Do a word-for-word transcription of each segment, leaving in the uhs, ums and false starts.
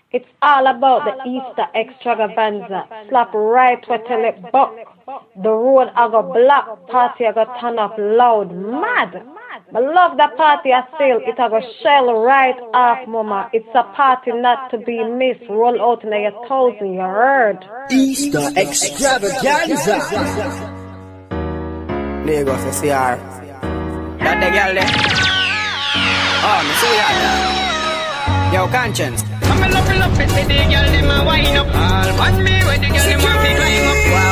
It's all about the Easter extravaganza. Slap right where tell it buck. The road I go block, party I go turn up loud, mad. I love that party I still, it I go shell right off, mama. It's a party not to be missed. Roll out in your thousand, you heard. Easter extravaganza. There you go, for C R. That the girl there. Oh, me see that. Yo, Conscience. I'm a love it up, it's the girl, them a wind up. All want me when the girl, them want me climb up. Wow,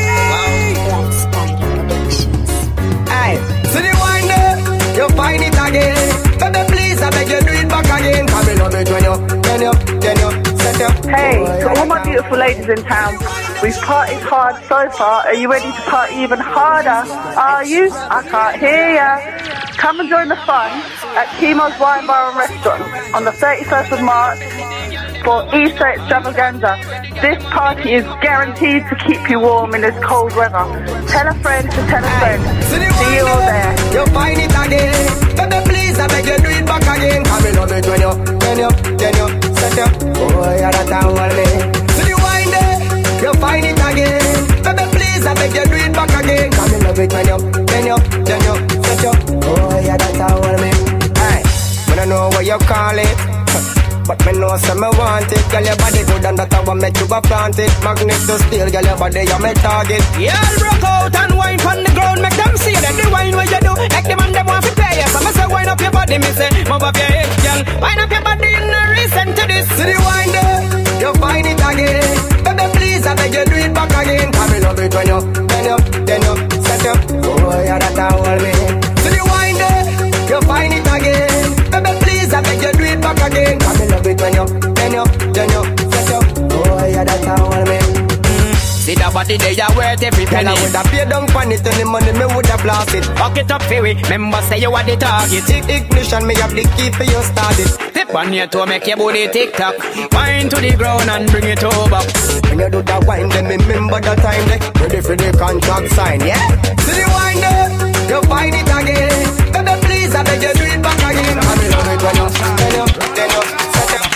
wow. Aye, see the wine there, you find it again. Baby, please, I beg you, do it back again. Come in love it when you, when you, then you, set up. Hey, to all my beautiful ladies in town, we've partied hard so far. Are you ready to party even harder? Are you? I can't hear ya. Come and join the fun at Timo's Wine Bar and Restaurant on the thirty-first of March for Easter extravaganza. This party is guaranteed to keep you warm in this cold weather. Tell a friend to tell a friend. See you all there. You find it again. Baby, please, I beg you, do it back again. Come in love it when you, when you, then you, set up. Oh, yeah, that's how I live. See the wine there, you find it again. Baby, please, I beg you, do it back again. Come in love it when you, when you, then you, set up. Oh, yeah, that's how I live. Hey, I don't know what you call it, but me know some me want it. Girl, your body good and that's how I make you go plant it. Magnet to steel, girl, your body you me target. Yeah, broke out and wine from the ground. Make them see that the wine what you do. Like the man them want to pay you. So me say wine up your body, me say move up your hips, girl. Wine up your body in the recent to this. See the wine there, you find it again. Baby, please, I beg you, do it back again. Come in love it when you, when you, then you, set up. Oh, yeah, that's how I live. See the wine there, you find it again. Baby, please, I beg you, do it back again. Come in love it when you, then you, then you, set up. Oh, yeah, that's how I live. See that body there, you worth every penny. I would have paid down for it, and the money me would have lost it. Fuck it up, Fury. Remember, say you are the target. Tick ignition, me have the key for you started. Tip on your toe, make your booty tick-tock. Wine to the ground and bring it over. When you do that wine, then remember the time there. Ready for the contract sign, yeah? See the wine there, you find it again. Baby, please, I beg you, do it back again. I mean, love it when you, then you, then you, set up.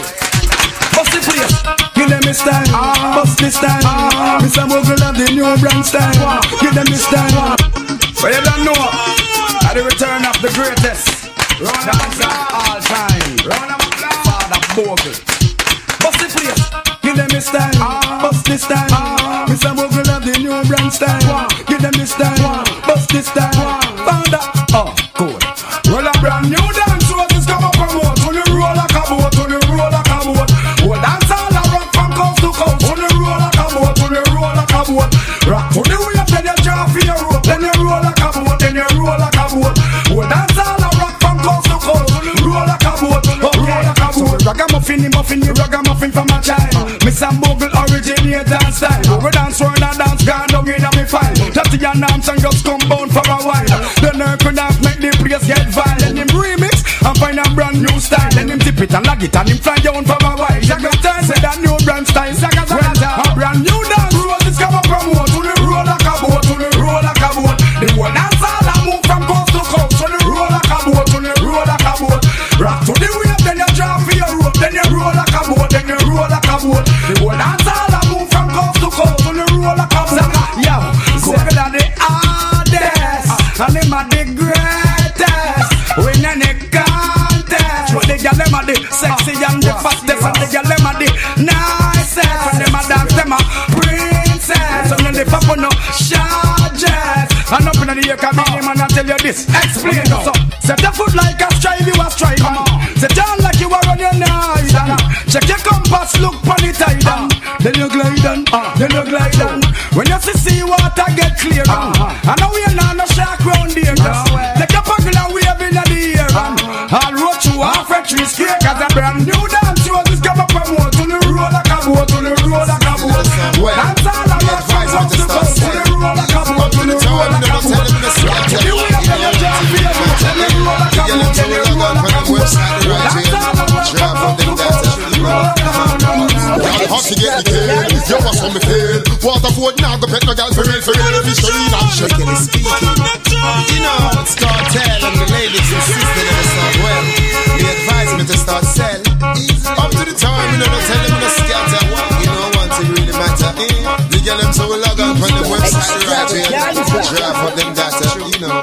Bust the place, give them this time. Bust this time. Mister Mogul of the new brand style. Give them this time. But you don't know, at the return of the greatest dancer all time, Father Mogul. Bust the place, give them this time. Bust this time. Mister Mogul of the new brand style. Give them this time. Bust this time. Father, oh, good. Roll a brand new dance, so it's come up from what? When you roll like a boat, when you roll like a boat. Well, dance all a rock from coast to coast. When you roll like a boat, when you roll like a boat. Rock to the way up, then you drop for your rope. Then you roll like a boat, then you roll like a boat. Well, dance all a rock from coast to coast. Roll like a boat, oh, roll like a boat. Ragamuffin, the muffin, the ragamuffin from a child. Mister Mogul originate dance style. We dance round and dance, gone down in a me file. Tatty and arms and just come bound for a while. Then I could have make the place get vile. Then him remix and find a brand new style. Then him tip it and lag it and him fly down for a while. Jaga time say that new brand style. Zaga zaga a brand new dance. Roll this come up from what? To the roll like a boat, to the roll like a boat. The whole dance all a move from coast to coast. To the roll like a boat, to the roll like a boat. Rock to the wave, then you drop for your rope. Then you roll like a boat, then you roll like a boat. The whole dance all a move from coast to coast. To the roll like a boat. Yo, Mogul are the hardest and them are the greatest. Win any contest. But the girl them are the sexy and the fastest, and the girl them are the nicest. And them a dance, them a princess. And then they pop on no charges. And up in the ear can be him and I tell you this. Explain so. Set your foot like a strive, you a strive. Set down like you are on your knife. Check your compass, look on the tide. Then you glide on, then you glide on. When you see sea water get clear. I know we are no shark round here. Take your paddle and wave in the air. I'll roll you off a tree square. Cause a brand new dance, you just come up from one. To the roll like a boat, to the roll like a boat. Dance all a rock from coast to coast. To the roll like a boat, to the roll like a boat. You will have to get your feet. To the roll like a boat, to the roll like a boat. Dance all a rock from coast to coast. Hot to get the kill, you was on me feel. Waterford now go pet no girl for real, for real. If you show you not shaking is speaking. You know it's cartel and the ladies insist they never start well. They advise me to start sell. Up to the time you know Drive for them that, uh, you know.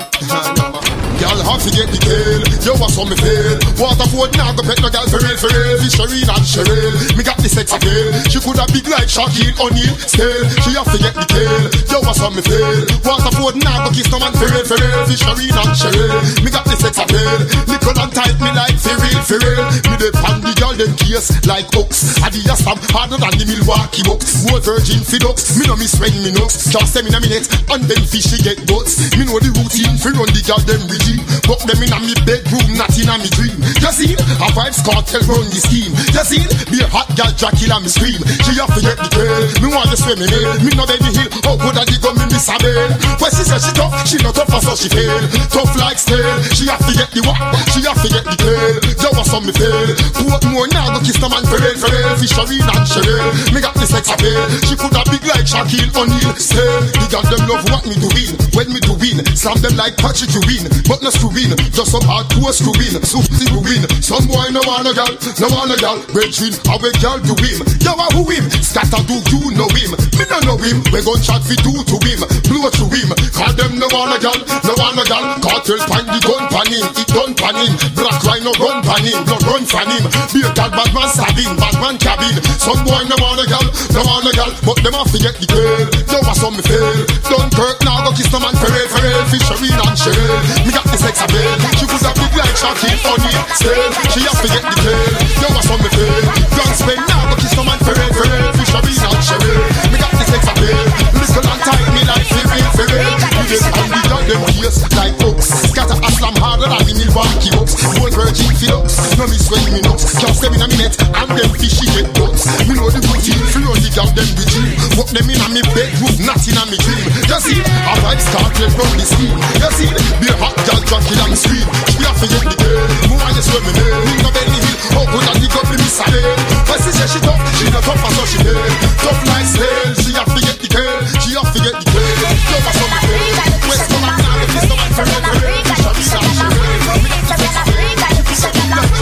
Y'all have to get the tail. Yo, what's on me fail? Waterford now go pet no gal for real, for real. Fishery and Cheryl. Me got the sex appeal. She could have big like Shaquille O'Neal. Still, she have to get the tail. Yo, what's on me fail? Waterford now go kiss no man for real, for real. Fishery and Cheryl. Me got the sex appeal. Nickel and tight me like for real, for real. Me the pan the girl them case like hooks. I the stamp harder than the Milwaukee Bucks. More virgin for ducks. Me no miss when me nooks. Just them in a minute and then fishy get butts. Me know the routine for run the girl them regime. But them in a me bedroom, not in a me dream. You see, a vibes cartel run the scheme. You see, be a hot girl Dracula me scream. She have to get the girl. Me want to swim in it. Me no baby hill. How good I dig on me miss a bell. When she said she tough, she not tough so she fail. Tough like steel. She have to get the what? She have to get the girl. Yo, what's on me fail? Put more now, go kiss the man for real, for real. Fishery and Cheryl. Me got the sex appeal. She could have big like Shaquille O'Neal. Still, the girl them love what me do win. When me do win, slam them like Patrick you win. But no screw in, just some hard to a screw in. So you win. Some boy no want a gal, no want a gal. Brethren, how a gal do him? Yo, a who him? Scatter do you know him? Me no know him. We gon' chat fi do to him. Blow to him. Call them no want a gal, no want a gal. Cartel pan the gun pan him. It done pan him. Black rhino run pan him. No run fan him. Be a gal bad man stabbing, bad man cabin. Some boy no want a gal, no want a gal. But them have to get the girl. Yo, what's on me fail? Dunkirk now go kiss the man for real, for real. Fishery and Cheryl. Me got the sex appeal. She could have big like Shaquille O'Neal. Still, she have to get the tail. Yo, what's on me fail? Don't spend now go kiss the man for real, for real. Fishery and Cheryl. Me got the sex appeal. Listen and tight me like for real, for real. You just and the dog them ears like hooks. Scatter a slam harder than the Milwaukee Bucks. More virgin fiddles. No miss when me nuts. Can't step in a minute and them fishy get nuts. Me know the routine. Free on the gal them regime. Walk them in a me bedroom, not in a me dream. You see, a vibe started from the scheme. You see, be a hot gal Dracula me scream. She have to get the girl. Move on you swim in there. Me no belly hill. Oh good and the gun me miss a day. But she say she tough. She not tough as so she dead. Tough like snail. She have to get the girl. She have to get the girl. Tough as so me fail. West come and now this no man for real, for real. Fishery and Cheryl. Me got the sex appeal. She said me like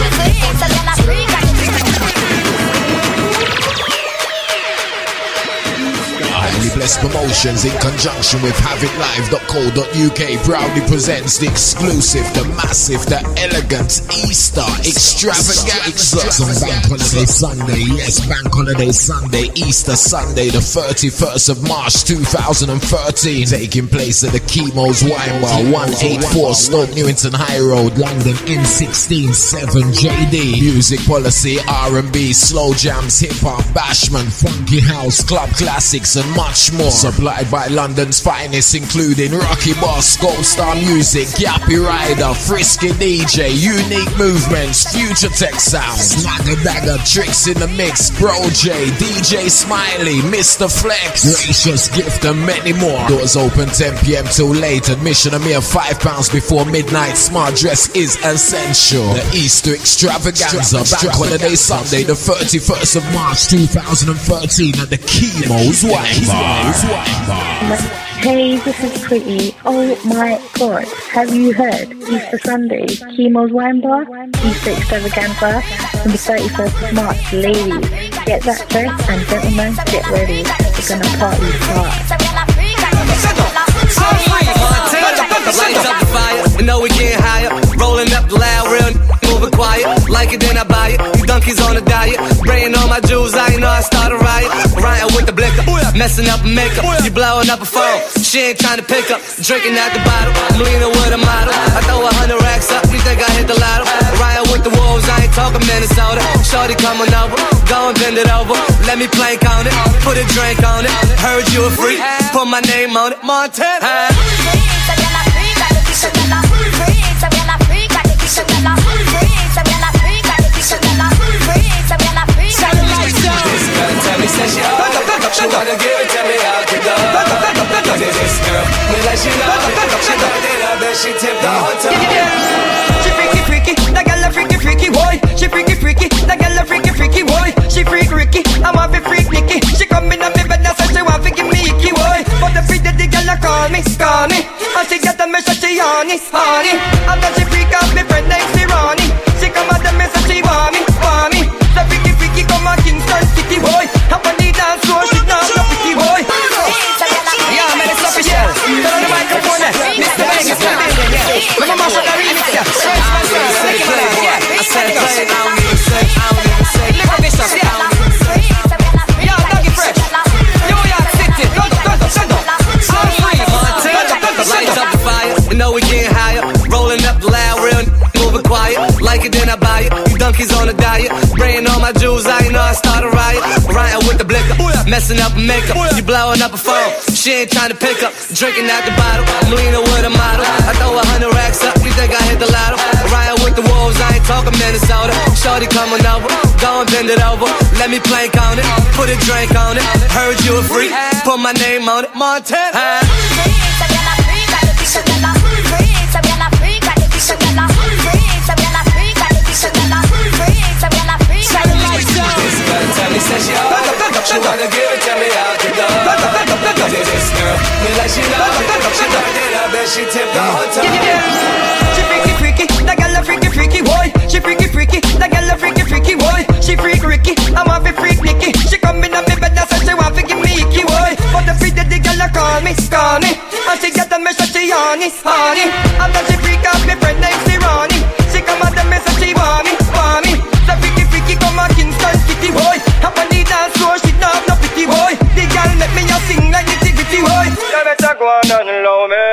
Blessed Promotions in conjunction with have it live dot co dot U K proudly presents the exclusive, the massive, the elegant Easter extravaganza on Bank Holiday Sunday. Yes, Bank Holiday Sunday, Easter Sunday, the thirty-first of March two thousand thirteen, taking place at the Chemo's Wine Bar, one eighty-four Stoke Newington High Road, London, N sixteen seven J D. Music policy, R and B, slow jams, hip hop, bashment, funky house, club classics and much more. Supplied by London's finest, including Rocky Boss, Gold Star Music, Yappy Rider, Frisky D J, Unique Movements, Future Tech Sound, Snagger Dagger, Tricks in the Mix, Bro J, D J Smiley, Mister Flex, Gracious Gift and many more. Doors open ten p.m. till late. Admission a mere five pounds before midnight. Smart dress is essential. The Easter extravaganza, Bank Holiday Sunday, the thirty-first of March two thousand thirteen at the Chemo's Wine Bar. Hey, this is Pretty. Oh my god, have you heard? Easter Sunday, Chemo's Wine Bar, Easter extravaganza on the thirty-first of March. Ladies, get that dress and gentlemen, get ready. We're gonna party hard. Lights up the fire, you know we getting higher. Rolling up the loud, real moving quiet. Like it, then I buy it. These donkeys on a diet. Spraying all my jewels, I know I start a riot. Ryan with the blicker, messing up makeup. You blowing up a phone, she ain't trying to pick up. Drinking out the bottle, I'm leaning with a model. I throw a hundred racks up, you think I hit the lotto? Ryan with the wolves, I ain't talking Minnesota. Shorty coming over, go and bend it over. Let me plank on it, put a drink on it. Heard you a freak, put my name on it. Montana. She wanna give it to me out the door. Cause it's this girl, me like she love it. She got it up and she tipped the whole time. She freaky freaky, that girl a freaky freaky boy. She freaky freaky, that girl a freaky freaky boy. She freak Ricky, I want to freak Nicky. She come in on me bed and say she want to give me icky boy. But the freak that the girl a call me, call me. And she got the mess that she honey, honey. After she freak out me friend next to Ronnie. She come out the mess that she want me, want me. The freaky freaky come a Kingston City boy. Up on the dance floor, she not a freaky boy. Yeah, man, it's official. I don't even say. Look at this up, I don't even say. Yo, Dougie Fresh. New York City. Go, go, go, go, go. Slow free. Montana. Lights up the fire. You know we getting higher. Rolling up the loud, real moving quiet. Like it, then I buy it. You donkeys on a diet. Spraying all my jewels. I know I start a riot. Riding with the blicker. Messing up a makeup. You blowing up a phone. She ain't trying to pick up. Drinking out the bottle. I'm leaning with a model. I throw a hundred racks up. You think I hit the lotto? Riding with the wolves. I ain't talking Minnesota. Shorty coming over. Go and bend it over. Let me plank on it. Put a drink on it. Heard you a freak. Put my name on it. Montana. She wanna give it to me out the door. This girl, me like she love it. She turned it up and she tipped the whole time. She freaky freaky, that girl a freaky freaky boy. She freaky freaky, that girl a freaky freaky boy. She freak Ricky, I want to freak Nicky. She come in on me bed and say she want to give me icky boy. But the freak the girl a call me, call me. And she get the message she honey, honey. And then she freak out me friend named Ronnie. She come out the message she want me, want me. The freaky freaky come a Kingston City boy. Up on the dance floor she not no pretty boy. The girl make me a sing like the tickety boy. You better go on and love me.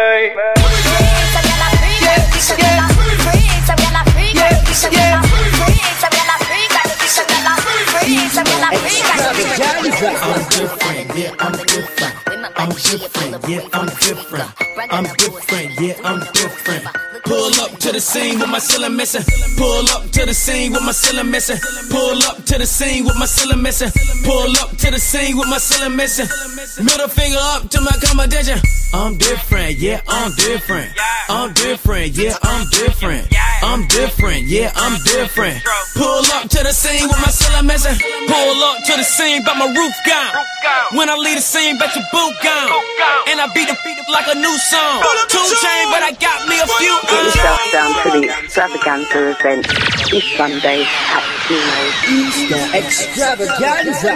I'm different, yeah, I'm different. I'm different, yeah, I'm different. I'm different, yeah, I'm different. Pull up to the scene with my ceiling missing. Pull up to the scene with my ceiling missing. Pull up to the scene with my ceiling missing. Pull up to the scene with my ceiling missing. Middle finger up to my competition. I'm different, yeah, I'm different. I'm different, yeah, I'm different. I'm different, yeah, I'm different. Pull up to the scene with my ceiling missing. Pull up to the scene, but my roof gone. When I leave the scene, bet your boot gone. And I beat the beat like a new song. Two chain, but I got me a few. Get yourself down to the extravaganza event this Sunday at Kimo's. Easter extravaganza.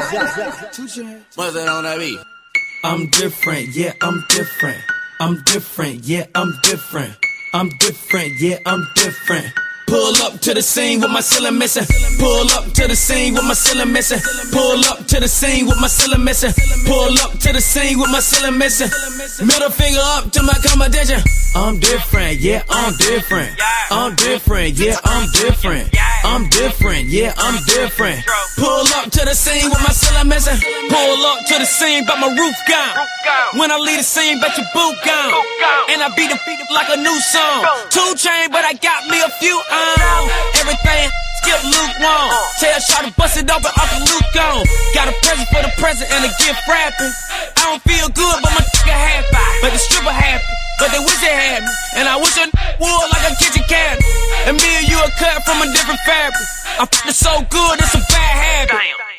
What's that on that beat? I'm different, yeah, I'm different. I'm different, yeah, I'm different. I'm different, yeah, I'm different. Pull up to the scene with my ceiling missing. Pull up to the scene with my ceiling missing. Pull up to the scene with my ceiling missing. Pull up to the scene with my ceiling missing. Middle finger up to my competition. I'm different, yeah, I'm different. I'm different, yeah, I'm different. I'm different, yeah, I'm different. Pull up to the scene with my ceiling missing. Pull up to the scene, but my roof gone. When I leave the scene, bet your boot gone. And I beat the beat like a new song. Two chain, but I got me a few on. Everything skip lukewarm. Tell Shawty to bust it open, Uncle Luke gone. Got a present for the present and a gift wrapping. I don't feel good, but my nigga happy. But the stripper happy, but they wish they had me. And I wish a would like a kitchen cabinet. And me and you are cut from a different fabric. I f***ing so good, it's a bad habit.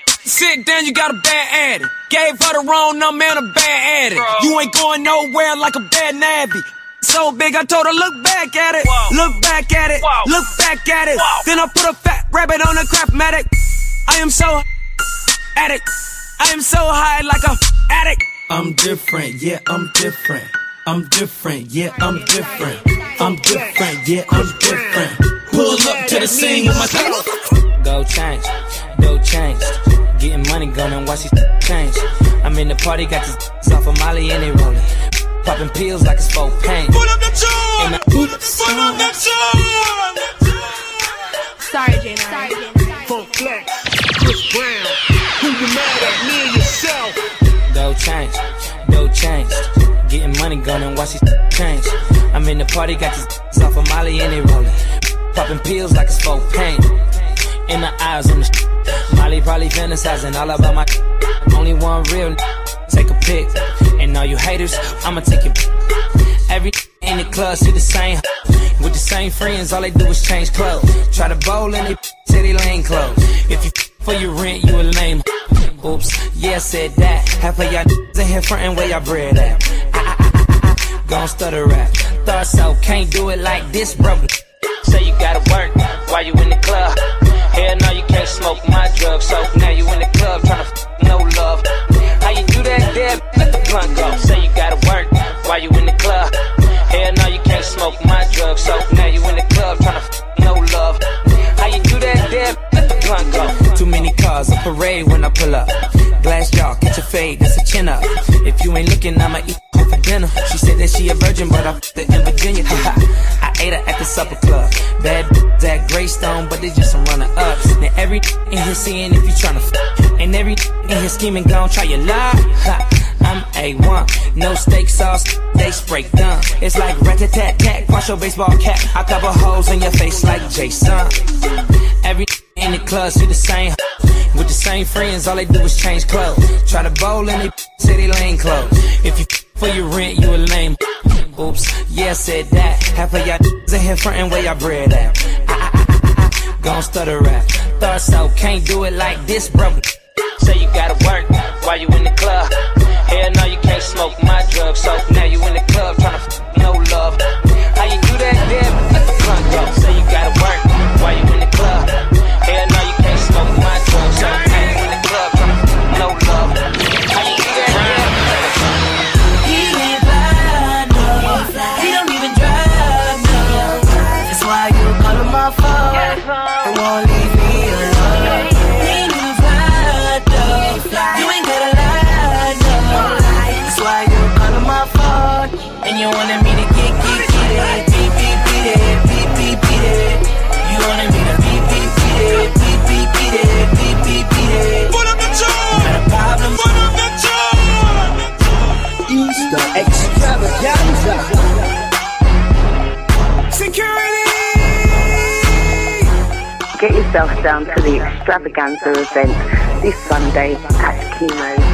Sit down, you got a bad addict. Gave her the wrong number and a bad addict. You ain't going nowhere like a bad nabby. So big, I told her, look back at it. Whoa. Look back at it. Whoa. Look back at it. Whoa. Then I put a fat rabbit on a Craftmatic. I am so addict. I am so high like a addict. I'm different, yeah, I'm different. I'm different, yeah, I'm different. I'm different, yeah, I'm different. Pull up to the scene with my go change, go change. Getting money, gonna watch these change. I'm in the party, got this off of Molly and they rollin'. Popping pills like it's for pain. Pull up the joint! Pull up the joint! Sorry, J nine. Sorry, J nine. Funk Flex, Chris Brown. Who you mad at, me and yourself? Go change, go change. Getting money, gonna watch these change. I'm in the party, got this off of Molly and they rollin'. Popping pills like it's for pain. In the eyes on the sh- Molly probably fantasizing all about my only one real take a pic. And all you haters, I'ma take it. Every in the club see the same with the same friends, all they do is change clothes. Try to bowl and they say they lane clothes. If you for your rent, you a lame. Oops, yeah, said that. Half of y'all in here frontin' where y'all bread at. I, I, I, I, I, gon' stutter rap. Thought so, can't do it like this, bro. Say you gotta work while you in the club. Hell no, you can't smoke my drug. So now you in the club tryna f*** no love. How you do that there? Let the blunt go. Say you gotta work while you in the club. Hell no, you can't smoke my drug. So now you in the club tryna f*** no love. How you do that there? Let the blunt cars, a parade when I pull up. Glass jaw, get your fade, that's a chin up. If you ain't looking, I'ma eat her for dinner. She said that she a virgin, but I f***ed her in Virginia. I ate her at the supper club. Bad b****s at Greystone, but they just some runner-ups. Now every in here seeing if you tryna f***, and every in here scheming gon' try your lie. I'm A one, no steak sauce, they spray done. It's like rat-a-tat-tat, wash your baseball cap. I cover holes in your face like Jason. Every in the club see the same with the same friends, all they do is change clothes. Try to bowl and they say they lane clothes. If you for your rent, you a lame. Oops, yeah, said that. Half of y'all in here frontin' where y'all bread at. I, I, I, I, gon' stutter rap. Thought so, can't do it like this, bro. Say you gotta work while you in the club. Hell no, you can't smoke my drugs. So now you in the club tryna f*** no love. How you do that, damn? Let the blunt go. Say you gotta work while you in the club. Hell no, you can't smoke my drugs. So now you in the club tryna f*** no love. How you do that, damn? He ain't fly, no. He don't even drive, no. That's why you call him my phone and won't leave me alone. He ain't even fly, though. You ain't gotta lie, no. That's why you call him my phone and you wanted me to get, get, get it. Beep, beep, beat it, beep, beep, beat it. You wanted me to beep, beep, beat it, beep, beep, beat it, beep, beep, beat it. Put up the charm! Not a problem. Put up the charm! Easter Extravaganza. Security! Get yourself down to the Extravaganza event this Sunday at Chemo's.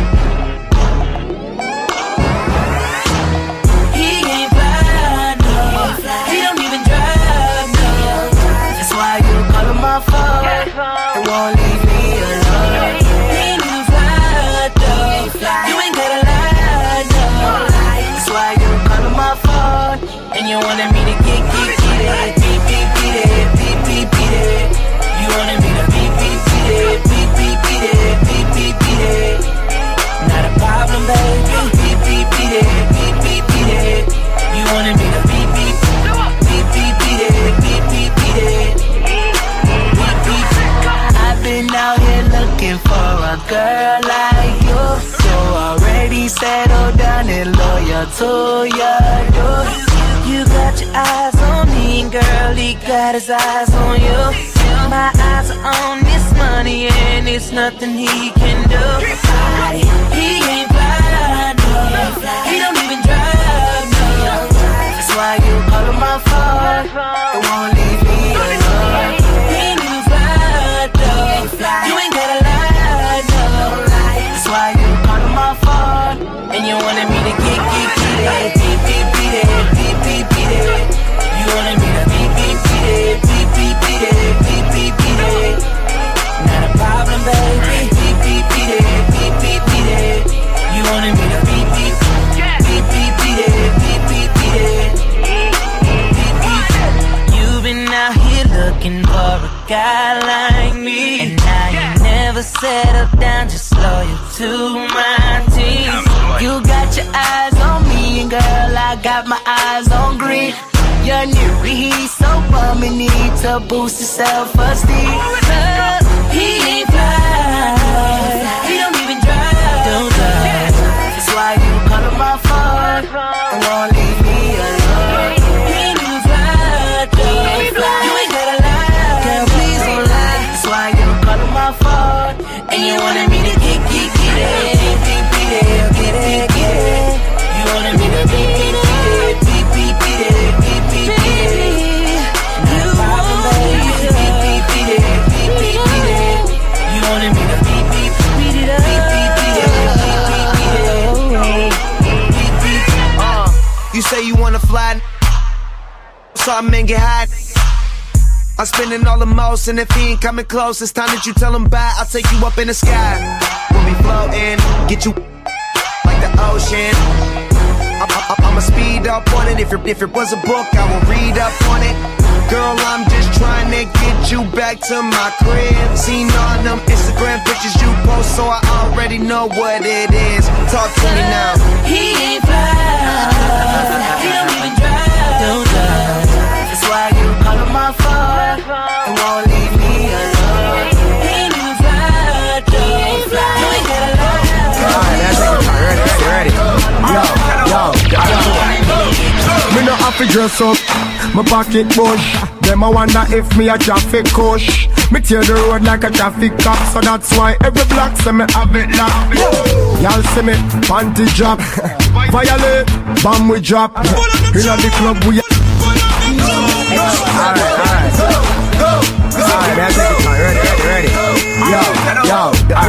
He ain't fly, no. He don't even drive, no. That's why you call him my phone and won't leave me alone. He ain't even fly, though. You ain't gotta lie, no. That's why you call him my phone and you wanted me to get, get, get it. Beep, beep, beat it, beep, beep, beat it. You wanted me to beep, beep, beat it, beep, beep, beat it, beep, beep, beat it. Not a problem, baby. Beep, beep, beat it, beep, beep, beat it. You wanted me to beep, beep, beep, beep, beat it, beep, beep, beat it. Beep, beep. I've been out here looking for a girl like you. So already settled down and loyal to you. You got your eyes on me, girl, he got his eyes on you. My eyes are on this money and it's nothing he can do. I, he ain't fly, no. He don't even drive, no. That's why you call him my phone and won't leave me alone. He ain't even fly, though. You ain't gotta lie, no. That's why you call him my phone and you wanted me to get, get, get it. Beep, beep, beat it, beep, beep, beat it. You wanted me to beep, beep, beat it, beep, beep, beat it, beep, beep, beat it. Not a problem, baby. Beep, beep, beat it, beep, beep, beat it. You wanted me to beep, beep, beep, beep, beat it, beep, beep, beat it. Beep, beep. You've been out here looking for a guy like me, and now you never settle down, just loyal to my team. You got your eyes on me, and girl, I got my eyes on green. You're new, he's so bum, and need to boost his self-esteem. He ain't fly, he don't even drive, don't drive. That's why you call him my phone and won't leave me alone. He ain't even fly, though. You ain't gotta lie, girl, please don't lie. That's why you call him my phone and you wanted me to get, get, get it. Beep, beep, beat it, get it, get it. You wanted me to beep, beep, beat it, beep, beep, beat it, beep, beep, beat it. Not a problem, baby. Beep, beep, beat it, beep, beep, beat it. You wanted me to beep, beep, beat it up. Beep, beep, beat it, beep, beep, beat it. Beep, beep. Uh, you say you wanna fly, so I men get hot. I'm spending all the most, and if he ain't coming close, it's time that you tell him bye. I'll take you up in the sky. We'll be floating, get you like the ocean. I'm, I'm, I'ma speed up on it. If, if it was a book, I will read up on it. Girl, I'm just trying to get you back to my crib. Seen all them Instagram pictures you post, so I already know what it is. Talk to me now. He ain't fly, he don't even drive, don't drive. That's why you call him my phone and won't leave me alone. He ain't even fly, fi dress up, my pocket bush. Them I wonder if me a traffic coach. Me tear the road like a traffic cop, so that's why every block say me have it locked. Y'all see me, panty drop, violate, bomb we drop. Inna the club we. Alright, alright, alright, man, take it, man. Ready, ready, ready. Yo, yo,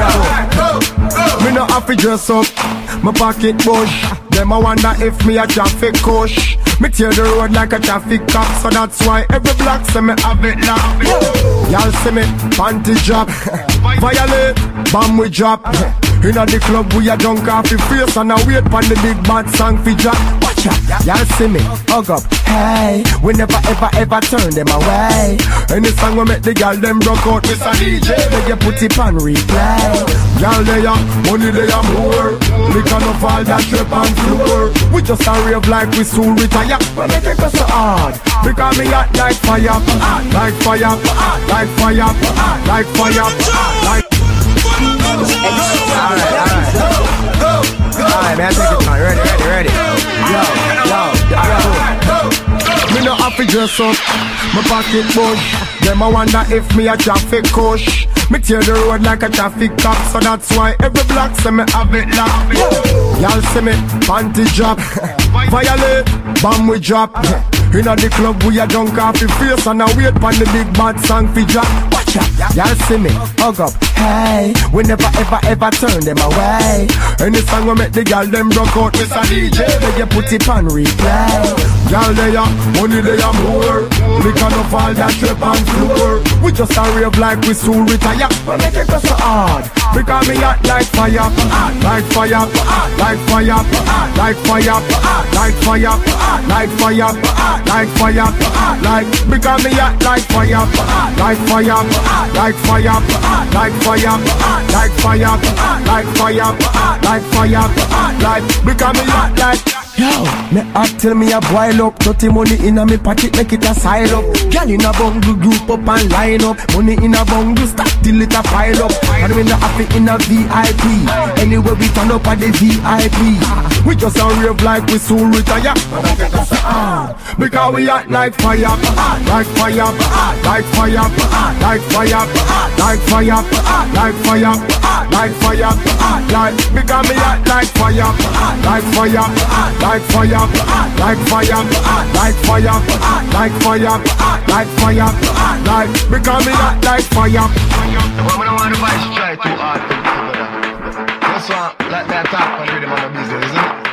yo. Me no have to dress up, my pocket bush. Them I wonder if me a traffic coach. Me tear the road like a traffic cop, so that's why every block say me have it locked. Y'all see me, panty drop, violate, bomb we drop. Inna the club we a drunk off the face and a wait pon the big bad song fi drop. Watch out, y'all see me, hug up, hey. We never ever ever turn them away. Any song we make the girl them broke out, Mister D J, they get put it on replay. Y'all they a money they a more. We can of all that strip and floor. We just a rave like we soon retire. But me take us so hard because me hot like fire, like fire, like fire, like fire, like. Alright, alright. Alright, man, take it, man. Ready, ready, ready. Yo, yo, yo. Me no have to dress up, my pocket bush. Them I wonder if me a traffic coach. Me tear the road like a traffic cop, so that's why every block say me have it locked. Y'all see me, panty drop, violate, bomb we drop. Inna the club we a drunk off the face and a wait pon the big bad song fi drop. Watch out, y'all see me, hug up, hey. We never ever ever turn them away. Any song we make the girl them broke out, Mister D J, they get put it on replay. Y'all they a money they a more. We can of all that strip and floor. We just a rave like we soon retire. But me take us so hard because me hot like fire, like fire, like fire, like fire, like fire, like fire, like fire, like because me hot like fire, like fire, like fire, like fire, like fire, like fire, like fire, like because me hot like. Yo, me hot till me a boil up. Dirty money in a me pocket make it a sile up. Girl in a bungle group up and line up. Money in a bungle stack till it a pile up. And we not happy in a V I P. Anyway we turn up at the V I P. We just a rave like we soon retire. Because we hot like fire, like fire, like fire, like fire, like fire, like fire, like fire, like because me hot like fire, like fire, like fire, like fire, like fire, like fire, like fire, like because me hot like fire. Woman don't want to buy try too hard. This one, let me talk and read them on the business, isn't it?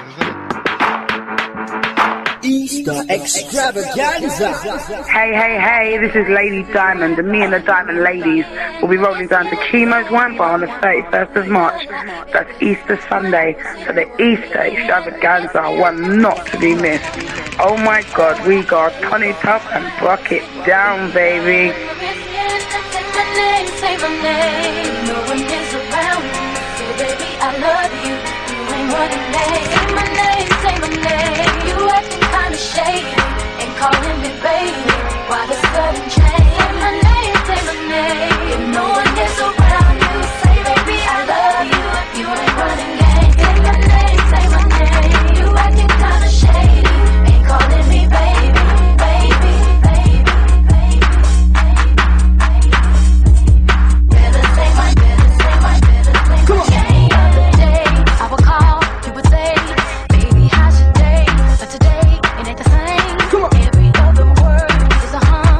Easter Extravaganza. Hey, hey, hey, this is Lady Diamond, and me and the Diamond Ladies will be rolling down to Chemo's Wine Bar on the thirty-first of March. That's Easter Sunday, so the Easter Extravaganza, one not to be missed. Oh my God, we got ton it up and buck it down, baby. Say my name, say my name, no one is around. Say baby, I love you, you ain't running late. Say my name, say my name, you acting kinda shady, ain't calling me baby, why the sudden change? Say my name, say my name, no one is around you. Say baby, I love you, you ain't running game. Say my name, say my name, you acting kinda shady, ain't calling me baby, baby, baby, baby. Better say my, better say my, better say my name. The other day, I would call, you would say, baby, how's your day? But today, it ain't the same. Every other word is a hum.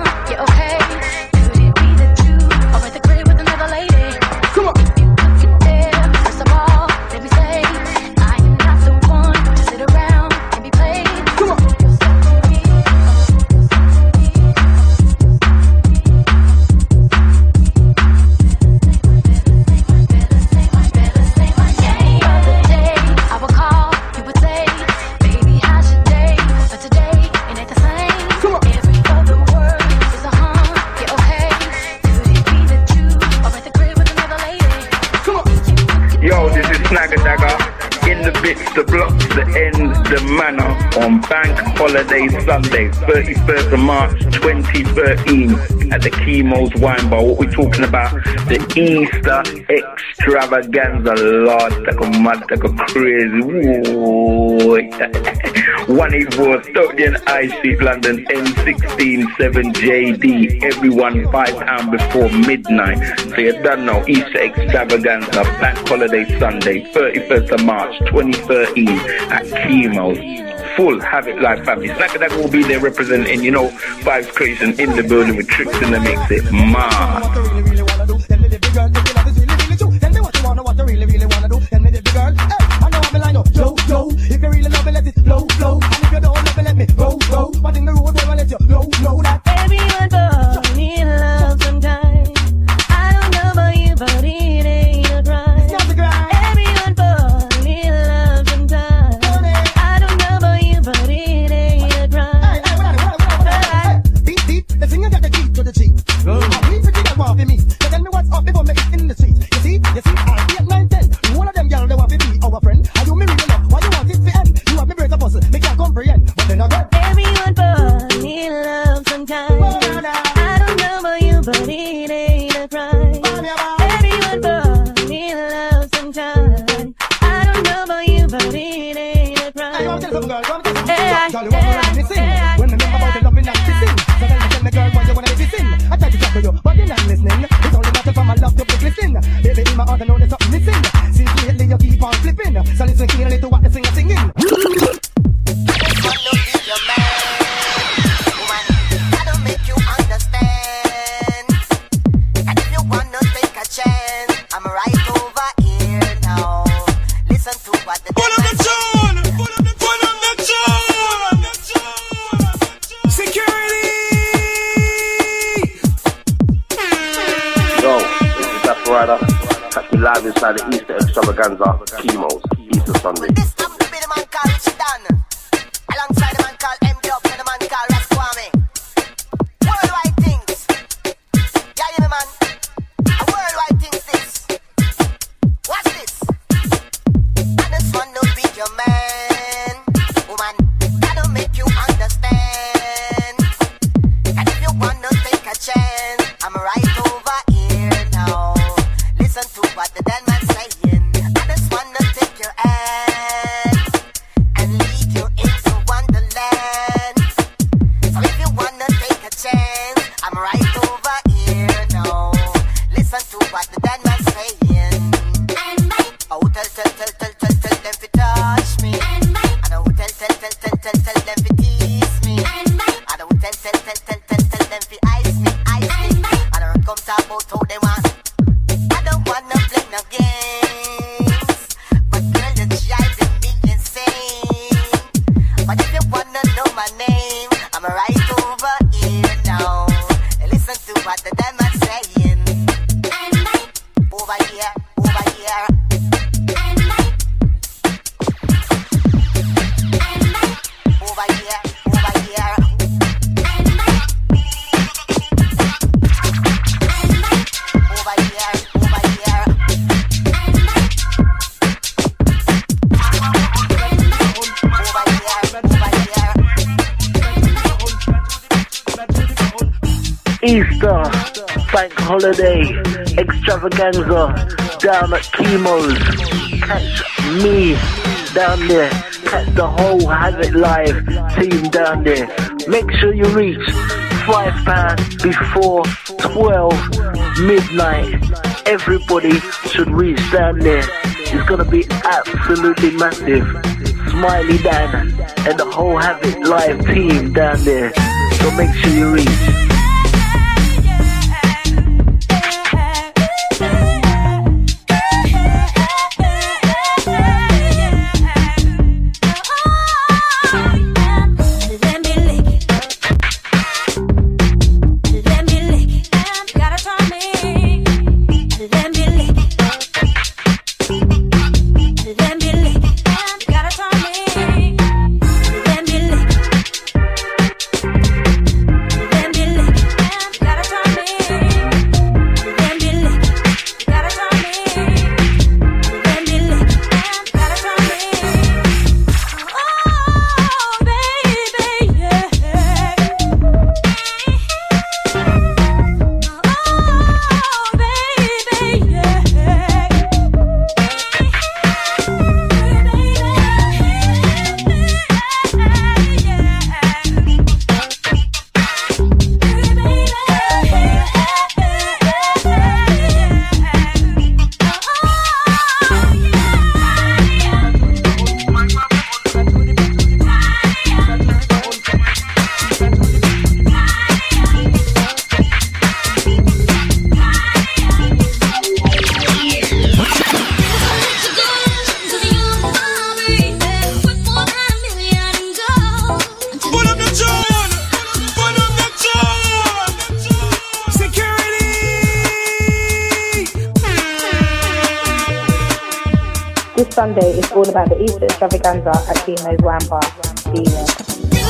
Amidst the blocks, the end, the manor on Bank Holiday Sunday, thirty-first of March twenty thirteen at the Chemo's Wine Bar. What we're talking about, the Easter extravaganza. Lord, like a mad, like a crazy. one eighty-four Stockton High Street, London, N sixteen seven J D. Everyone five pounds before midnight. So you don't know, Easter extravaganza, Bank Holiday Sunday, thirty-first of March twenty thirteen at Chemo's. Full Havoc Live family. Snacker that will be there representing, you know, Vibes Creation in the building with Tricks in the mix. It mad. Flow, flow. If you really love it, let it flow, flow. And if you don't love it, let me go, go. But in the road, where I let you know, know that everyone but need love sometimes. I don't know about you, but it ain't a crime. It's not the crime. Everyone but need love sometimes. I don't know about you, but it ain't a crime. Hey, hey, what are what are Deep, deep, the singer got the key to the cheek. Oh. We pretty that want for me. So tell me what's up before me get in the street. You see, you see, I eight, nine, ten. One of them girls they want to be our friend. I do me really love. Why you want it to end? You have me break a puzzle. Me can't comprehend. But then again, everyone but need love sometimes. I don't know about you, but it ain't a crime. Everyone but need love sometimes. I don't know about you, but it ain't a crime. Hey, I, girl, you want to me sing? When me remember about the loving and kissing. So then you tell me, girl, why you wanna be sing? I try to talk to you, but you're not listening. It's only matter for my love to be listening. Baby, in my heart I know there's something missing. Since lately you keep on flipping. So listen keenly to what the singer singing. Catch me live inside the Easter extravaganza, Chemo's, Easter Sunday. This time to be the man called Chidan, alongside the man called M D Up and the man called Raskwame. Worldwide things. Yeah, you know, man. A worldwide things this. Watch this. I just want to be your man, woman. That'll make you understand. And if you want to take a chance, I'm right over here now. Listen to what the dead man saying. I just wanna take your hand and lead you into wonderland. So if you wanna take a chance, I'm right over here now. Listen to what the dead man saying. Oh, tell, tell, tell, tell, tell, tell them to touch me. And oh, tell, tell, tell, tell, tell, tell them to tease me. And oh, tell, tell, tell, tell, tell, tell them to ice me, ice me. And I don't come talk about how they want. I don't wanna play no games, but girl, you're driving me insane. But if you wanna know my name, I'm right over here now. Listen to what the damn man saying. Over here, over here. Over here, over here. Over here, over here. Easter, Bank Holiday, extravaganza, down at Chemo's. Catch me down there, catch the whole Havoc Live team down there. Make sure you reach five pounds before twelve midnight. Everybody should reach down there. It's gonna be absolutely massive. Smiley Dan and the whole Havoc Live team down there. So make sure you reach. Let me This Sunday is all about the Easter extravaganza at Kemo's Wine Bar. See you there.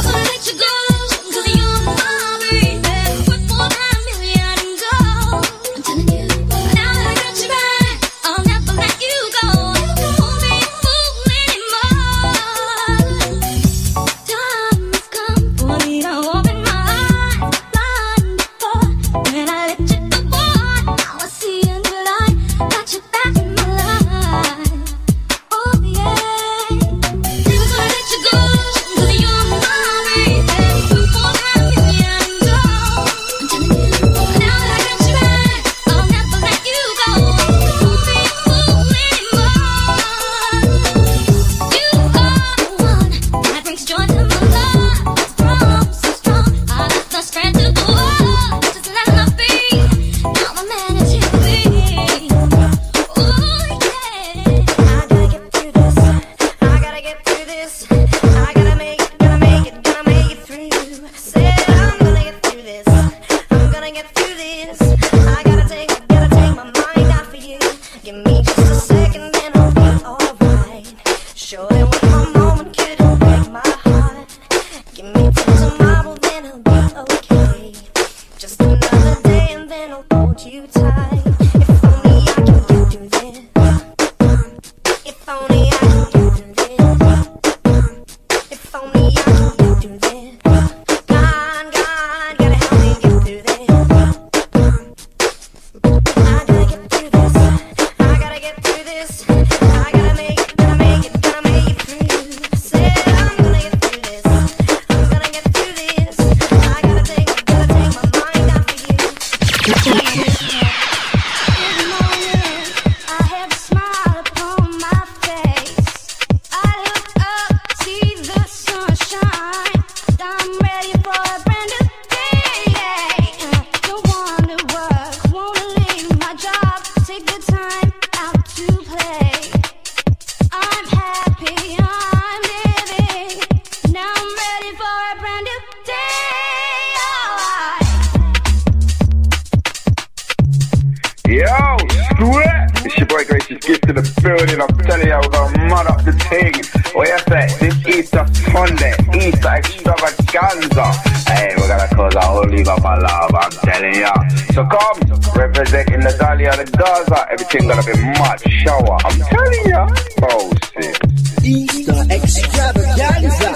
Everything gonna be mad shower. I'm telling ya. Oh, shit. Easter extravaganza.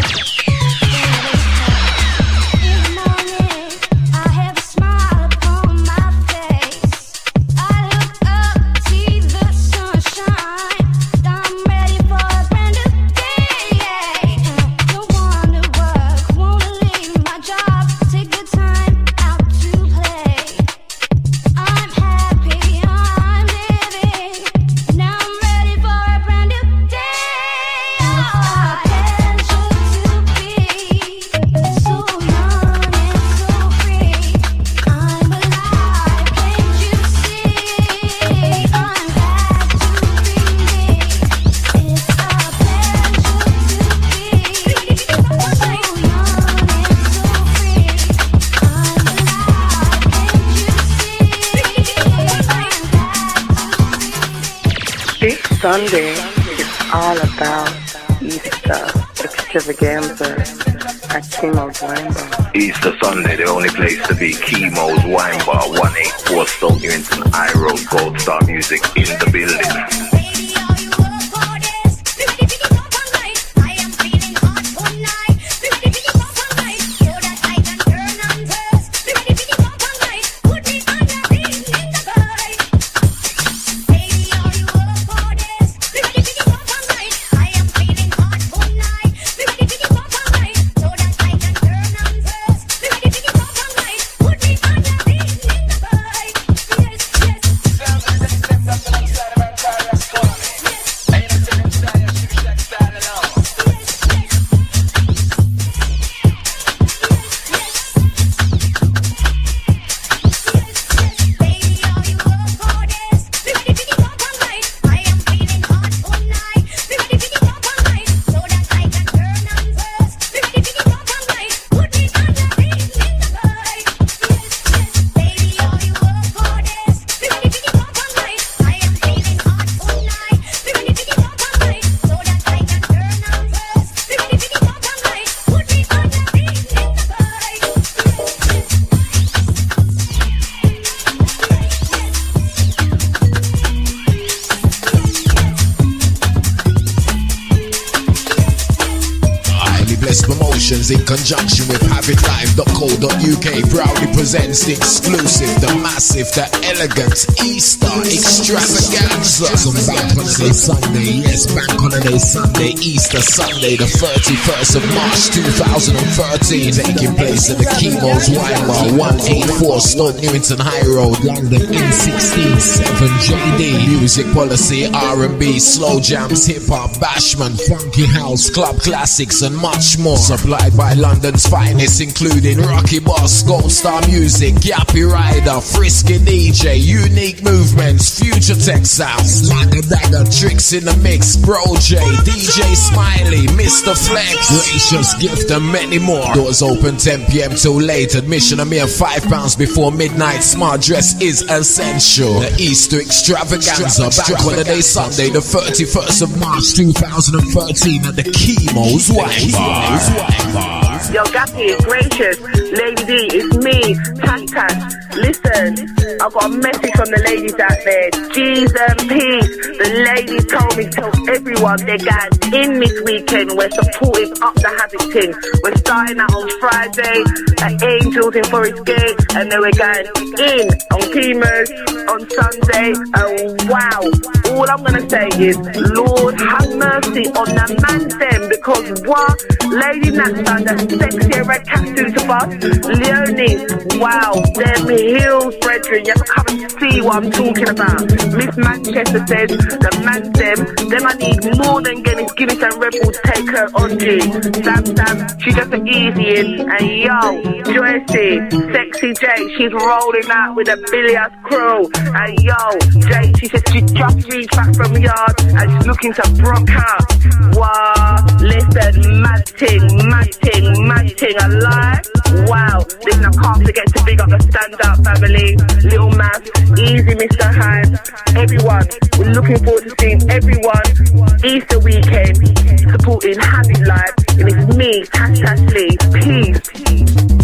Sunday is all about Easter extravaganza at Kemo's Wine Bar. Easter Sunday, the only place to be. Kemo's Wine Bar, one eighty-four South Newington High Road. Gold Star Music in the building. Promotions in conjunction with have it live dot co dot U K proudly presents the exclusive, the massive, the elegant Easter extravaganza. On Bank Holiday Sunday, yes, Bank Holiday Sunday, Easter Sunday, the thirty-first of March two thousand thirteen, taking place at the Chemo's Wine Bar, one eighty-four Stoke Newington High Road, London, N sixteen seven J D. Music policy, R and B, slow jams, hip hop, bashment, funky house, club classics, and much more. Supplied by London's finest, including Rocky Boss, Gold Star Music, Yappy Rider, Frisky D J, Unique Movements, Future Tech Sounds, Lagger Dagger, Tricks in the Mix, Bro J, D J Smiley, Mister Flex, Gracious Gift, and many more. Doors open ten p.m. till late. Admission a mere five pounds before midnight. Smart dress is essential. The Easter extravaganza, Bank Holiday Sunday, the thirty-first of March two thousand thirteen at the Chemo's Wine Bar. Yo, Gappy, Gracious, Lady D, it's me, Tash Tash. Listen, I've got a message from the ladies out there. G's and P's. The ladies told me to tell everyone they're going in this weekend. We're supporting up the habit thing. We're starting out on Friday at Angels in Forest Gate, and then we're going in on Chemo's on Sunday. And wow, all I'm gonna say is, Lord have mercy on the man them, because what? Lady Natsa, that sexy red cat suit of us, Leonie, wow, them heels, brethren, you have to come and see what I'm talking about. Miss Manchester says, the man them, them I need more than Guinness, Guinness and Red Bull to take her on G. Sam Sam, she's just an easy in, and yo, Joycey, Sexy J, she's rolling out with a billiards crew, and yo, Jay, she said she just reached back from the yard, and she's looking to broke out. Wow, listen, mad ting, mad ting, mad ting, alive. Wow, listen, I can't forget to big up the stand-up family, Little Math, Easy Mister Hyde, everyone. We're looking forward to seeing everyone Easter weekend supporting Habit Live, and it's me, Tash Tash Lee. Peace.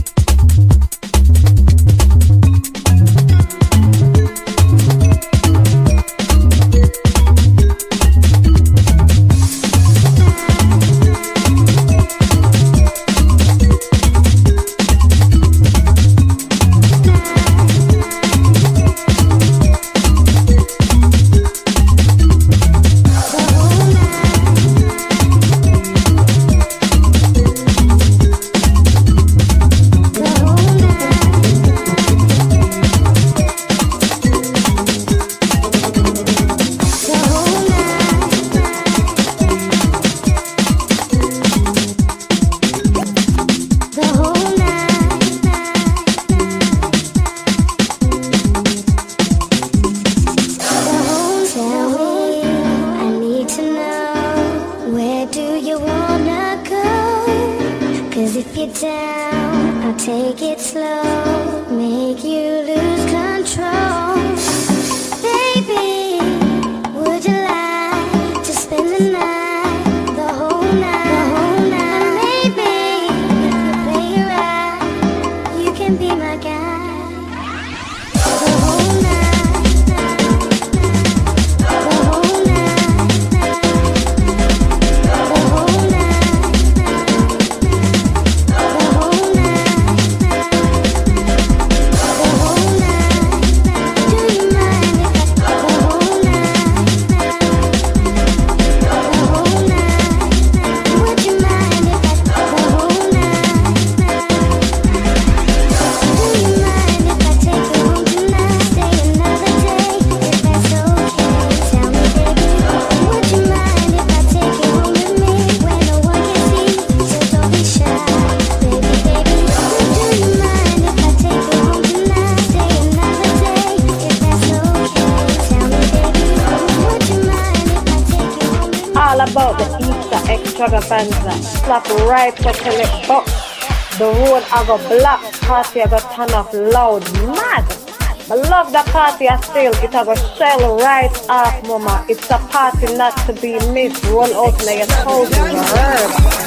Extravaganza, slap right to collect box. The road I got black, party I got turn off loud, mad. I love the party I still, it I got shell right off, mama. It's a party not to be missed. Roll out like a thousand herbs.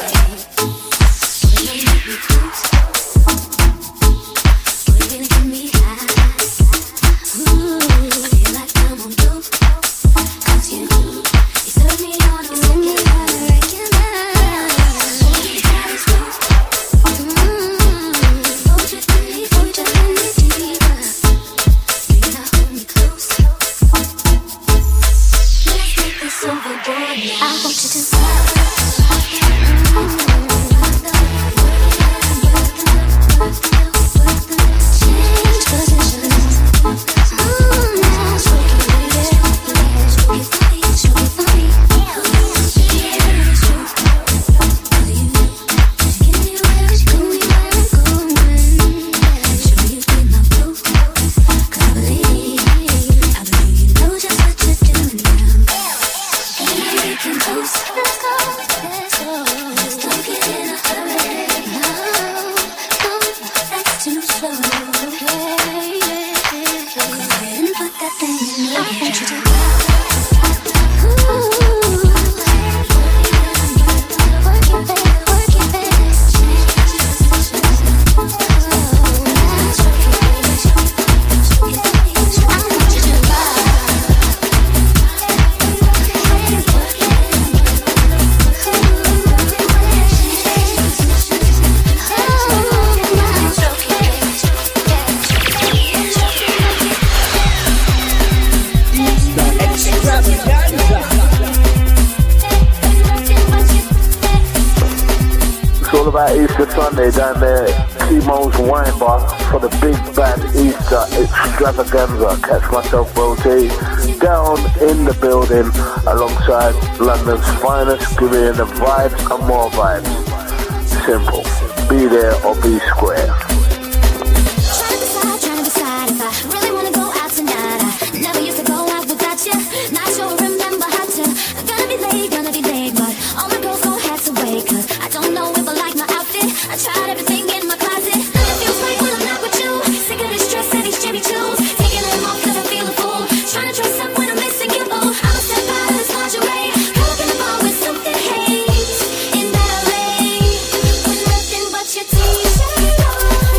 Easter Sunday down there, Timo's Wine Bar for the big band Easter extravaganza. Catch myself rotate down in the building alongside London's finest, giving you the vibes and more vibes. Simple. Be there or be square. Tried everything in my closet. It feels right when I'm not with you. Sick of this stress and these Jimmy Choos. Taking them off cause I feel a fool. Trying to dress up when I'm missing you. Oh, I'ma step out of this lingerie. Walk in the bar with something haze. In L A with nothing but your t-shirt on.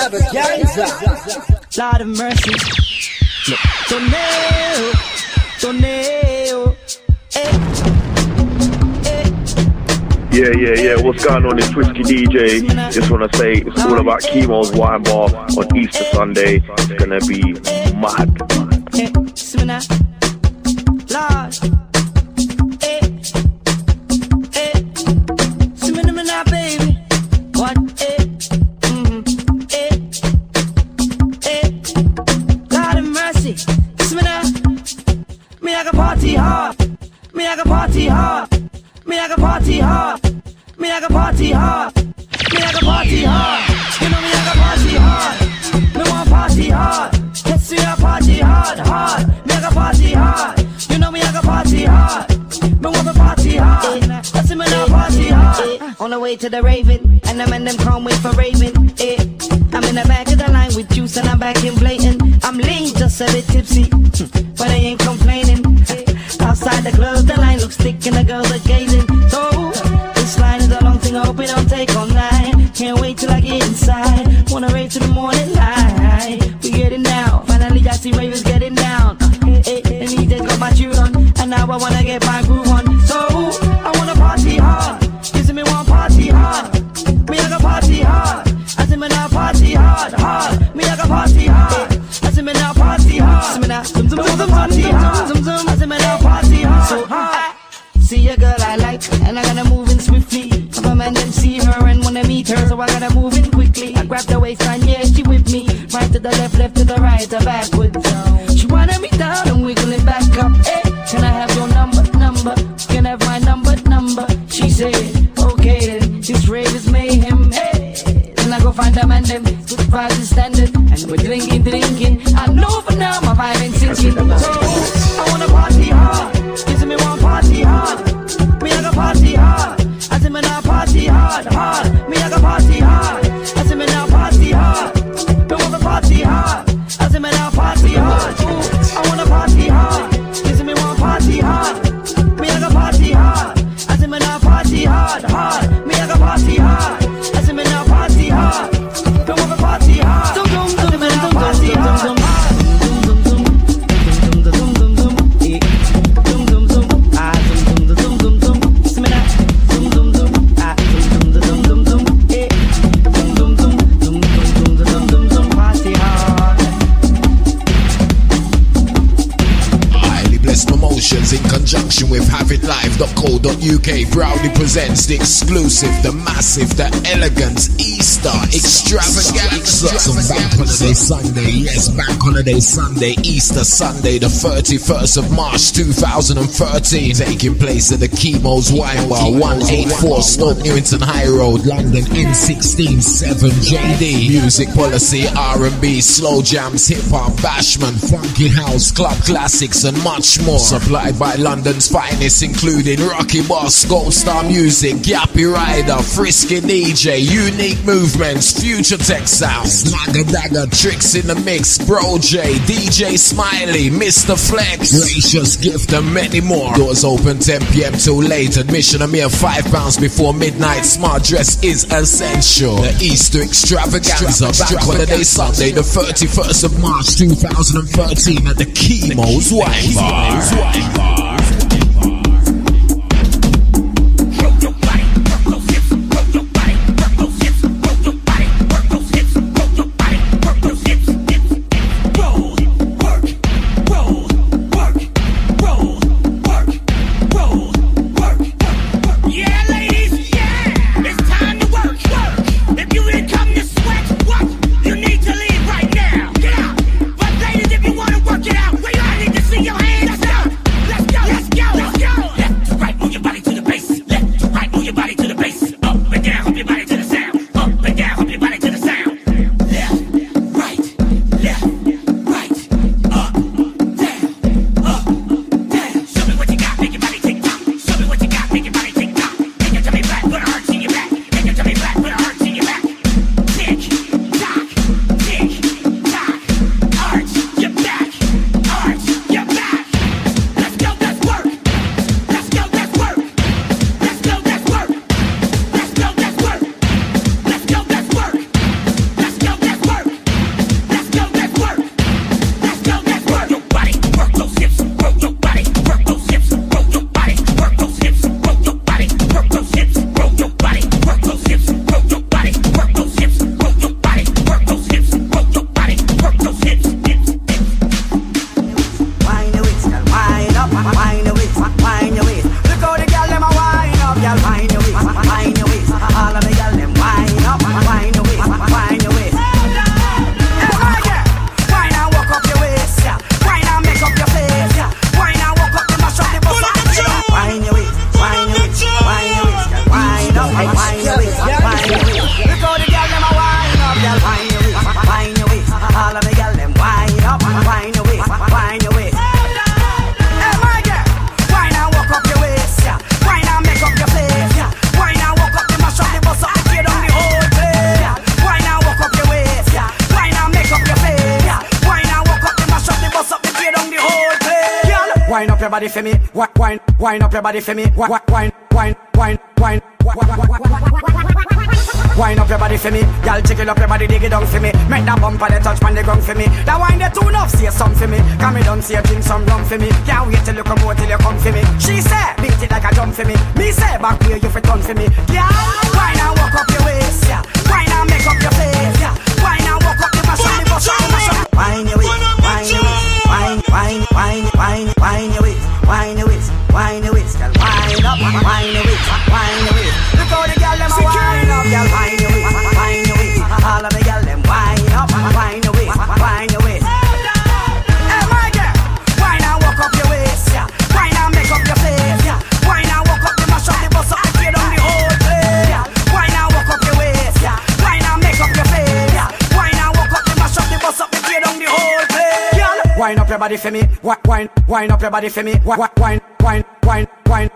Extravaganza. Lord of mercy. Tornado, tornado. Yeah, yeah, yeah. What's going on? It's Whiskey D J. Just want to say it's all about Chemo's Wine Bar on Easter Sunday. It's gonna be mad. Hey, see me now, Lord. Hey, hey, see me now, baby. What? Hey, mm-hmm. Hey, hey, Lord of mercy. See me now. Me I can party hard. Me I can party hard. Me I can party hard. Me I can party hard. Me I can party hard. You know me I can party hard. Me want party hard. Let's see I party hard, hard. Me I can party hard. You know me I can party hard. Me want to party hard. Let's see me now party hard. On the way to the Raven, and them and them can't wait for Raven. Eh. I'm in the back of the line with juice and I'm back in blatant. I'm lean, just a bit tipsy, but I ain't complaining. Outside the club, the line looks thick and the girls are gazing. So this line is a long thing, I hope it don't take all night. Can't wait till I get inside. Wanna rave to the morning light. We getting down. Finally I see ravers getting down. Hey, hey, hey, and he just got my tune on, and now I wanna get my groove on. So I wanna party hard. You see me want party hard. Me I got party hard. I see me now party hard, hard. Me I got party hard. I see me now party hard. See me now, zoom zoom zoom party hard. Zoom zoom. I see me now party hard. So hard. See a girl I like, and I gotta move in swiftly. If a man them see her and wanna meet her, so I gotta move in quickly. I grab the waistline, yeah, she with me. Right to the left, left to the right, or backwards. She wanna me down and wiggling back up. Hey, can I have your number, number? Can I have my number, number? She said, okay then, this rave is mayhem. Hey, then I go find them and them, good vibes is standard. And we're drinking, drinking. I know for now my vibe ain't sinking. So I wanna party hard. Give me one party hard. Me I got party hard. I say me now party hard, hard. Me I got party hard. I say me now party hard. Me want to party hard. I say me now party hard. Ooh, I wanna party hard. Give me one party hard. Me I got party hard. I say me now party hard, hard. Me I got party hard. I say me now party hard. Me want to party hard. Dum dum dum dum party hard. In conjunction with have it live dot co dot U K proudly presents the exclusive, the massive, the elegant Easter Extravaganza on Bank Holiday Sunday. Yes, Bank Holiday Sunday, Easter Sunday, the thirty-first of March two thousand thirteen, taking place at the Chemo's Wine Bar, one eighty-four Stoke Newington High Road, London, N sixteen seven J D. Music policy, R and B, slow jams, hip hop, bashment, funky house, club classics and much more. Supplied by London's finest, including Rocky Boss, Gold Star Music, Yappy Rider, Frisky D J, Unique Movements, Future Tech Sounds, Snagger Dagger, Tricks in the Mix, Bro J, D J Smiley, Mister Flex, Gracious Gift and many more. Doors open ten p.m. till late. Admission a mere five pounds before midnight. Smart dress is essential. The Easter Extravaganza, Bank Holiday Sunday, the thirty-first of March two thousand thirteen at the Chemo's Wine Bar. body for me. Wine, wine up your body for me. Wine, wine, wine, wine, wine. Wine up your body for me, y'all jiggle up your body, dig it down for me. Make that bumper the touch man the ground for me. That wine the tune up, say some for me. Come me down, say drink some rum for me. Can't wait till you come out till you come for me. She say, beat it like a drum for me. Me say, back here you fit turn for me. Yeah, wine and walk up your waist, yeah. Wine and make up your face, yeah. Wine and walk up the mash on the bus, mash on. Wine your waist, wine your waist, wine, wine, wine, wine, wine your waist, wine your waist, wine your waist, girl. Wine up, wine your waist, wine your waist. Look how the girl them a wine up, girl. Wine your waist, wine your waist. All of the girl them wine up, wine your waist, wine your waist. Hey my girl, wine and walk up your waist, yeah. Wine and make up your face, yeah. Wine and walk up the mash up the bus up the kid on the whole place, yeah. Wine and walk up your waist, yeah. Wine and make up your face, yeah. Wine and walk up the mash up the bus up the kid on the whole place, yeah. Wine up your body for me, wine, wine up your body for me, wine, wine, wine, wine, wine.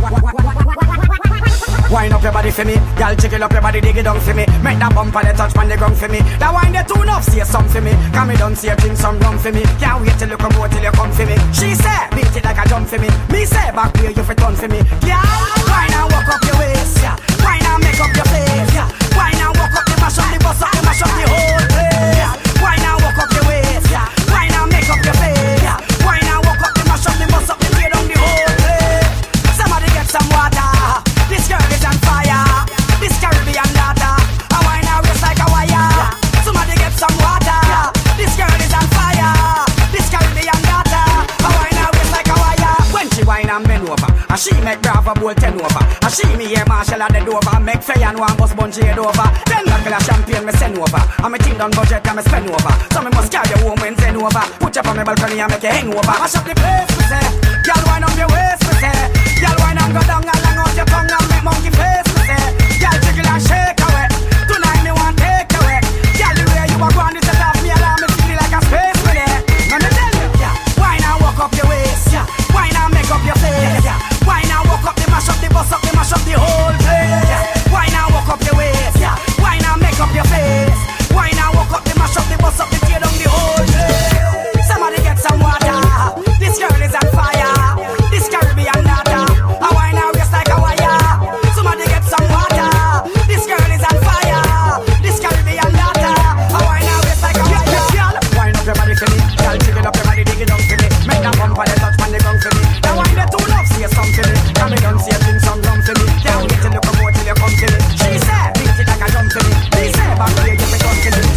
Wine up your body for me, y'all jiggle up your body, dig it down for me. Make that bumper the touch man the ground for me. That wine the tune up, say some for me. Come me down, say drink some rum for me. Can't wait till you come out till you come for me. She say, beat it like a drum for me. Me say, back here you fit turn for me. Yeah, wine and walk up your waist, yeah. Wine and make up your face, yeah. Wine and walk up the mash up the bus up the mash up the whole place, yeah. Wine and walk up your waist, yeah. Wine and make up your face, yeah. Wine and walk up the mash up the bus up the kid on the whole place. Somebody get some water. This girl is on fire. This Caribbean daughter. I wine her waist like a wire. Somebody get some water. This girl is on fire. This Caribbean daughter. I wine her waist like a wire. When she wine and bend over, and she make Bravo bowl ten over. And she me hear Marshall at the over. Make Faye and one bus bunch head over. Then local of champagne me send over. And me think on budget and me spend over. So me must carry you home when send over. Put you on my balcony and make you hang over. Mash up the place me say. Girl wine on your waist me say. Girl wine and go down and long out your tongue and make monkey face me say. Girl jiggle and shake away. Tonight me want take away. Girl the way you are going is a love me allow me feel like a space with it. Let me tell you, yeah. Wine and walk up your waist, yeah. Wine and make up your face, yeah. Wine and walk up the mash up the bus up the mash up the whole place, yeah. Wine and walk up your waist, yeah. Wine and make up your face. Wine and walk up the mash up the bus up the kid on the whole place. Somebody get some water. This girl is on fire. This Caribbean daughter. I wine her waist like a wire. Somebody get some water. This girl is on fire. This Caribbean daughter. I wine her waist like a wire. Wine up your body for me. Girl, jiggle up your body, dig it down for me. Make that bumper the touch man the ground for me. Now wine the two love, say some for me. Come me down, say drink some rum for me. Can't wait till you come out till you come to me. She say, beat it like a drum for me. Me say, back here you fit come to me.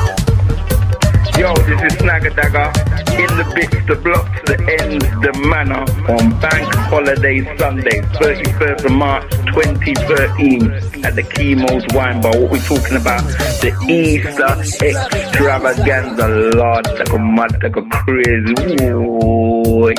Yo, this is Snagger Dagger. In the bits, the blocks, the ends, the manor on Bank Holiday Sunday, thirty-first of March twenty thirteen at the Chemo's Wine Bar. What we're talking about, the Easter extravaganza. Lord, like a mad, like a crazy. Ooh.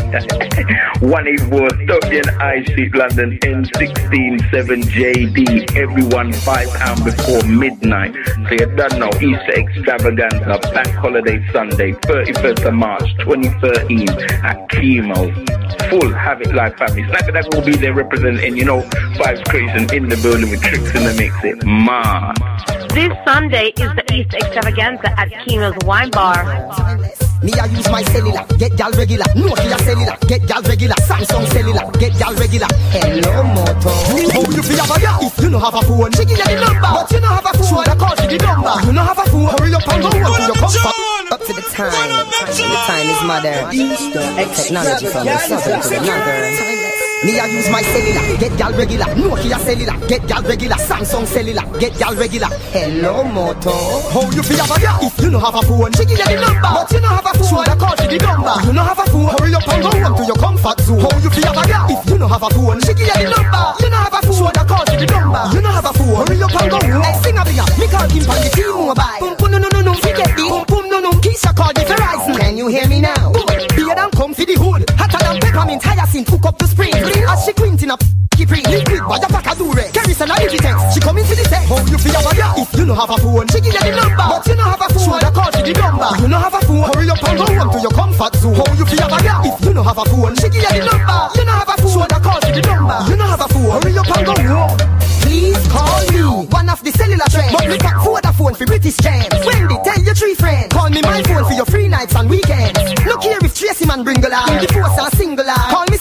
one eighty-four Stockton High Street, London, N sixteen seven J D. Everyone five pounds before midnight. So you don't know, Easter extravaganza, Bank Holiday Sunday, thirty-first of March twenty thirteen at Chemo's. Full Havoc Live family. Snagger Dagger will be there representing, you know, Vibes Creation in the building with Tricks in the mix. It man. This Sunday is the Easter extravaganza at Chemo's Wine Bar. Me I use my cellular, get y'all regular. Nokia cellular, get y'all regular. Samsung cellular, get y'all regular. Hello Moto. How you feel about ya? If you don't have a phone, she give you the number. But you don't have a phone, show the call to the number. You don't have a phone, hurry up and go on to your comfort. Up to the time, the time is modern. Technology from the southern to the northern. Me I use my cellular, get y'all regular. Nokia cellular, get y'all regular. Samsung cellular, get y'all regular. Hello Moto. How you feel about ya? If you don't have a phone, she give you the number. But you don't have a phone, show the call to the number. You don't have a phone, hurry up and go home to your comfort zone. How you feel about ya? If you don't have a phone, she give you the number. You don't have a phone, show the call to the number. You don't have a phone, hurry up and go home. Hey, sing a bigger, me call him on the T-Mobile. Boom boom no no no no, forget the boom boom no no. Keisha call the Verizon. Can you hear me now? Beer than come for the hood, hotter than peppermint, hyacinth, hook up the spring. As she quint in a pre liquid, but you pack a dure. Kerosene and Digitex, she come into the text. How you feel about ya? If you don't have a phone, she give you the number. But you don't have a phone, show the call to the number. You don't have a phone, hurry up and go home to your comfort zone. How you feel about ya? If you don't have a phone, she give you the number. You don't have a phone, show the call to the number. You don't have a phone, hurry up and go home. Please call me, one of the cellular trends. But look at Vodafone for British gems. Wendy, tell your three friends. Call me my phone for your free nights and weekends. Look here if Tracy man bring along. The force and single. Call me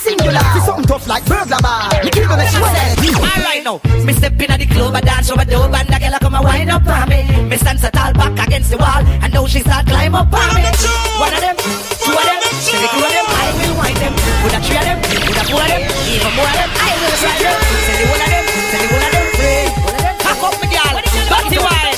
Alright now, me step in at the club, I dance over dope, and the girl come and wind up on me. Me stand so tall back against the wall, and now she start climb up on me. One of them, two of them, three of them, I will wind them. With a three of them, with a four of them, even more of them, I will ride them. Say the one of them, say the one of them, three. Pack up me girl, dirty wine,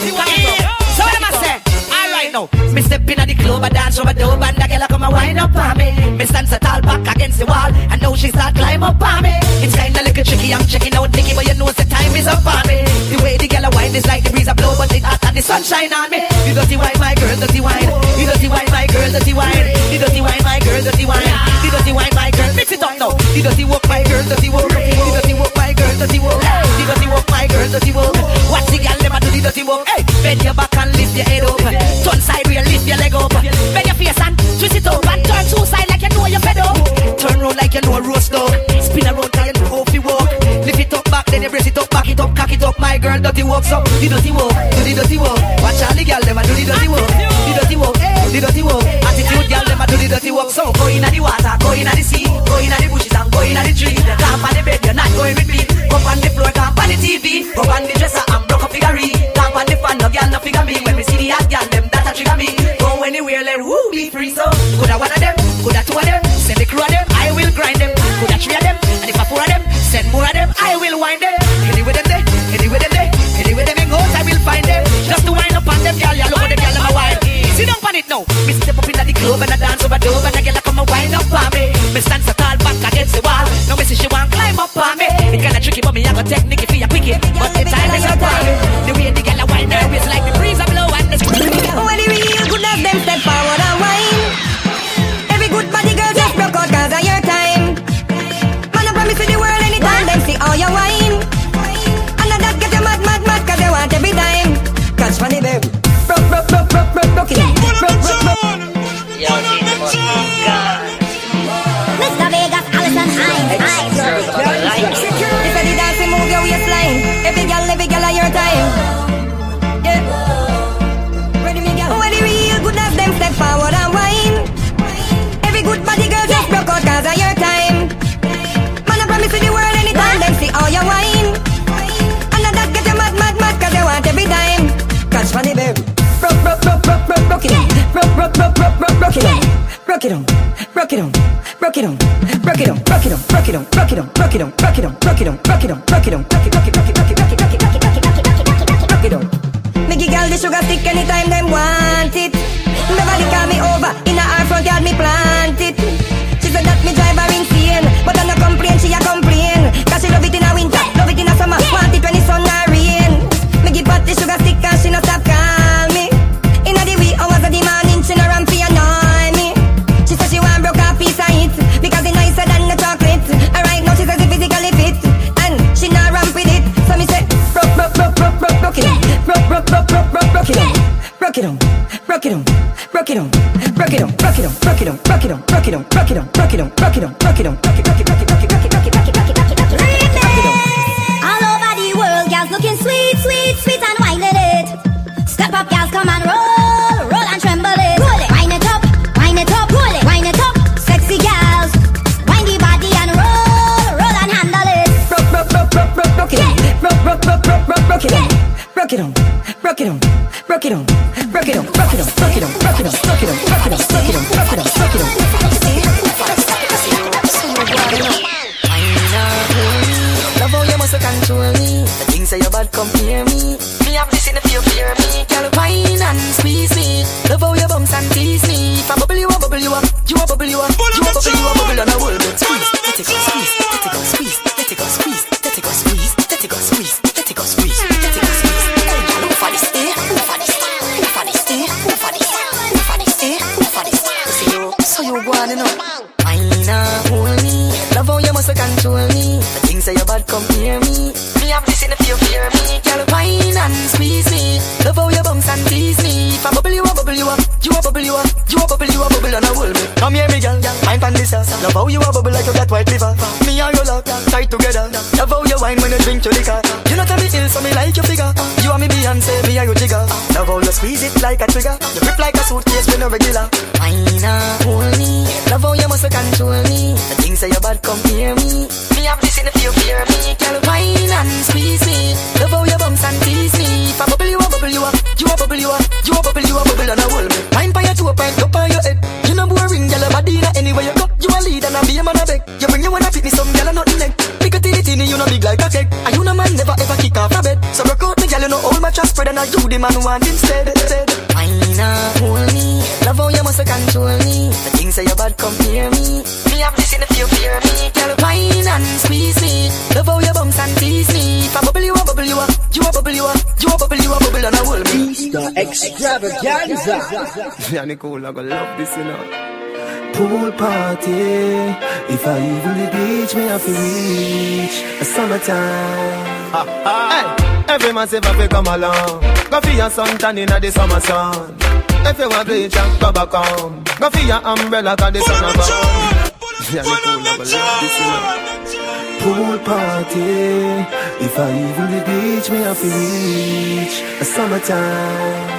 so what am I say? Alright now, me step in at the club, I dance over dope, and the girl come and wind up on me. Me stand so tall back against the wall, and now she start climb up on me. It's kinda little tricky, I'm checking out Nicky, but you know the time is up on me. The way the girl a wine is like the breeze a blow, but it hot and the sunshine on me. You dirty wine, my girl, dirty wine. You dirty wine, my girl, dirty wine. You dirty wine, my girl, dirty wine. You dirty wine, my girl, mix it up now. You dirty walk, my girl, dirty walk. You dirty walk, my girl, dirty walk. You dirty walk, my girl, dirty walk. Watch the girl, them a do the dirty walk. Hey, bend your back and lift your head up. Turn side where you lift your leg up. Bend your face and twist it up and turn two side like you know you're fed up. Turn round like you know a roast dog. Spin around like you know how to walk. Lift it up back, then you brace it up, back it up, cock it up. My girl, dirty walk, so the dirty walk, do the dirty walk. Watch all the girl, them a do the dirty walk. The dirty walk, the dirty walk. Attitude girl, them a do the dirty walk. So go in at the water, go in at the sea, go in at the bushes and go in at the tree. You camp on the bed, you're not going with me. Go on the floor, camp on the T V. Go on the dresser and broke up figurine. Camp on the fan, no girl, no figure me. When we see the hot girl, them that a trigger me. Go anywhere, let who be free. So could a one of them, could a two of them, send the crew of them, I will grind them. Could a three of them, and if a four of them, send more of them, I will wind them. Anyway them there, anyway them there, anyway them in house, I will find them. Just to wind up on them, girl, you look at the girl, I'm a wine. Sit down on it now. Me step up into the club and I dance over dope, and the girl come and wind up on me. Me stand so tall back against the wall. Now me see she want climb up on me. It kinda tricky, but me have a technique if you pick it. But the time is up on me. The way the girl a wind her waist like the breeze a blow and the when the real good as them step forward and wine. Every good body girl just broke out cause of your time. Man, I promise you the world anytime them see all your wine. And that get you mad, mad, mad cause they want every time. Catch funny baby. Broke, broke, broke, broke, broke, broke it. Broke, broke, broke. Yo, Mister Vegas, Allison, Hines, Hines. This is the dance, move your waistline. Every girl, every girl on your time. Yeah. Ready me girl. When the real good as them step forward and wine. Every good body girl just broke out cause of your time. Man, I promise you the world anytime them see all your wine. And that get you mad, mad, mad cause they want every time. Catch funny baby. Broke, broke, broke, broke, broke, broke it on. Broke, broke, broke, broke, broke, broke it on. Broke it on. Broke it on. Broke it on. Broke it on. Broke it on. Broke it on. Broke it on. Broke it on. Broke it on. Broke it on. Broke it on. Broke it on. Broke it, broke it, broke it, broke it, broke it, broke it, broke it, broke it, broke it, broke it, broke it on. Make girl the sugar stick anytime them want it. Nobody call me over. In her front yard me plant it. She said that me drive her insane, but I no complain. She a complain. Cause she love it in a winter, love it in a summer. Want it when it's sun or rain. Me give her the sugar stick and she no stop call me. Inna the wee hours of the morning, she no ramp fi annoy me. She said she want broke a piece of it because it's nicer than the chocolate. And right now she says it physically fit, and she not ramp with it. So me say broke, broke, broke, broke, broke, broke it on. Broke, broke, broke, broke, broke, broke it on. Broke it on, broke it on, broke it on, broke it on, broke it on, broke it on, broke it on, broke it on, broke it on, broke it on, broke it on, broke it on, broke it, broke it, broke it, broke it, broke it, broke it, broke it, broke it, broke it, broke it on. All over the world, girls looking sweet, sweet, sweet and whining it. Step up, girls, come and roll, roll and tremble it. Roll it, wind it up, wind it up, roll it, wind it up. Sexy girls, wind the body and roll, roll and handle it. Broke, broke, broke, broke, broke, broke it on. Broke, broke, broke, broke, broke, broke it on. Broke it on, broke it on, broke it on, broke it on, broke it on, broke it on, broke it on, broke it on, broke it on, broke it on, broke it on, broke it on. Love how you must control me. The things say you bad compare me. Me have this in the fear, fear me. Girl, wine and squeeze me. Love how you bumps and tease me. If I bubble you up, bubble you up. You a bubble you up. You a bubble you up, bubble on a world. Squeeze, let it go, squeeze, let it go, squeeze, let it go, squeeze, let it go, squeeze, let it go, squeeze, let it go, squeeze, let it go, squeeze. Hey, girl, who for this? Eh? Who for this? Who for this? Eh? Who for this? Who for this? Eh? Who for this? So you, so you wanna know? Wine and hold me. Love how you must control me. The things say you bad come near hear me. Me have this in the fear, fear me. Girl, wine and squeeze me. Love how you bounce and tease me. If I bubble you up, bubble you up. You a bubble you up. You a bubble, you a bubble and I hold me. Come here, me girl. I'm from this house. Love how you a bubble like you got white liver. Me and you love, tight together. Love how you wine when you drink to liquor. You know tell me ill, so me like your figure. You and me Beyonce, me and you jigger. Love how you squeeze it like a trigger. You grip like a suitcase when you're regular. Wine and hold me. Love how you must control me. The things say you bad, come hear me. Me have this in the fear, fear me. Girl, wine and squeeze me. Love how you bounce and tease me. If I bubble you up, bubble you up. You a bubble, you up. You a bubble, you a bubble and I hold me. Wine by your toe, pint up on your head. You know boring, girl, your body na anywhere you go. You a lead and I be a man a beg. You bring you wanna fit me some girl and nothing neck. Pick a teeny teeny, you know big like a cake. And you know man never ever kick off a bed. So rock out me girl, you know all my trust spread and I you the man who want instead. Wine and hold me. Love how you must control me. The things say you bad, come hear me. Me have this in the fear, fear me. Girl, wine and squeeze me. Love how you bounce and tease me. If I bubble you up, bubble you up. You a bubble, you up. You a bubble, you a bubble and I hold me. Easter Extravaganza. Yeah, Nicole, I gonna love this, you know. Pool party. If I even the beach, me have to reach a summertime. Hey, every man say if come along. Go for your sun tan inna the summer sun. If you want bleach and go back home. Go for your umbrella 'cause the sun a burn. Yeah, Nicole, I gonna love this, you know. Pool party. If I even the beach, me have to reach a summertime.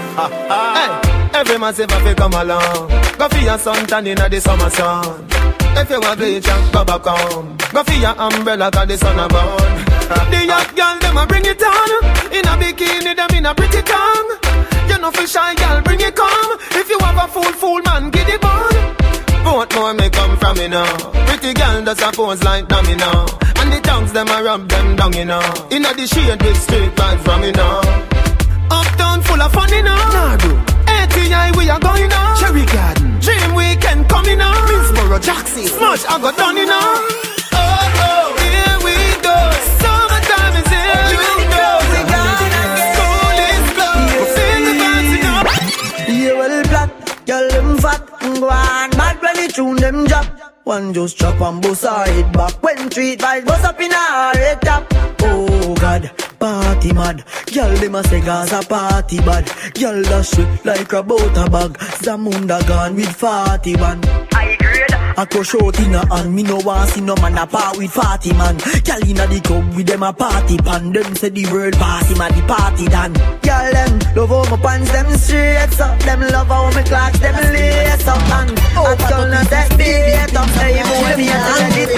Hey, every man say if come along. Go for your sun tan inna the summer sun. If you want bleach and go back home. Go for your umbrella 'cause the sun a burn. The young girl them a bring it on. In a bikini them in a pretty tongue. You know for shy girl bring it come. If you have a fool fool man get it on. Both more may come from me now. Pretty girl does a pose like dummy now. And the tongues them a rub them down you know. In a the shade with straight vibes from me now. Uptown full of fun you know. Nah, A T I we are going now. Cherry Garden Dream Weekend coming now. Minsboro Jackson Smudge I got done you know. Oh oh here we go. Summertime is here. You know we gonna get school is closed. We'll sing the party now. You will black, girl them fat. Go on mad when you tune them drop. One just chop and bust her head back. When treat vibes bust up in her head top. Oh God, party mad. Girl them a say Gaza party bad. Girl dash it like a butter bag. Zamunda gone with forty-one. I agree. I go short in a hand. Me no want see no man a part with forty man. Girl inna the club with them a party pan. Them say the world party man the party done. Girl them love how my pants them straight up. Them love how my clocks them lace up. And I tell them that beat up. Hey boy me a tell you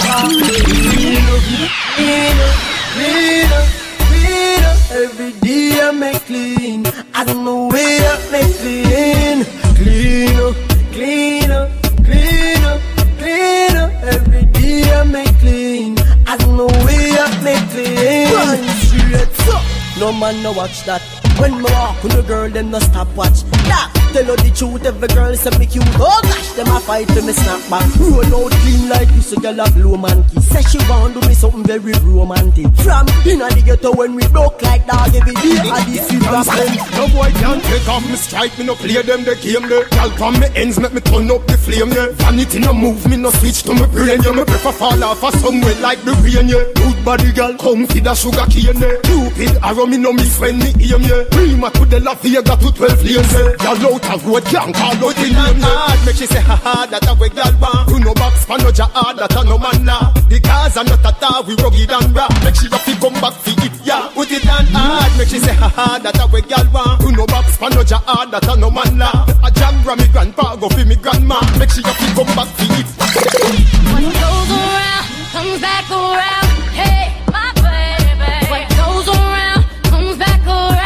this. Every day I make clean. I don't know where I make clean. Clean up, clean up, clean up, clean up. Every day I make clean. I don't know where I make clean. Run straight up. No man no watch that. When me walk with a girl, them no stop watch. Yeah, tell her the truth, every girl say me cute. Oh gosh, them a fight for me snap back. Roll out clean like this, a girl a blow monkey. Say she want do me something very romantic. From inna the ghetto when we broke like dog every day. I this is rap. No boy can't take off me strike, me no play them the game there. Girl from me ends make me turn up the flame yeah. Vanity no move, me no switch to me brain yeah. Me prefer fall off a somewhere like the rain yeah. Good body girl, come feed a sugar cane yeah. Cupid arrow me no miss when me aim yeah. Prima to the La Vega to twelve lanes yeah. Girl out of road can't call out the name yeah. Make she say ha ha that a way girl want. You no box pan no ja hard that a no man la. The cars are not a tar we rugged and raw. Make she have to come back for it yeah. Put it on hard. Make she say ha ha that a way girl want. You no box pan no ja hard that a no man la. A jam from me grandpa go for me grandma. Make she have to come back for it. What goes around comes back around. Hey, my baby. What goes around comes back around.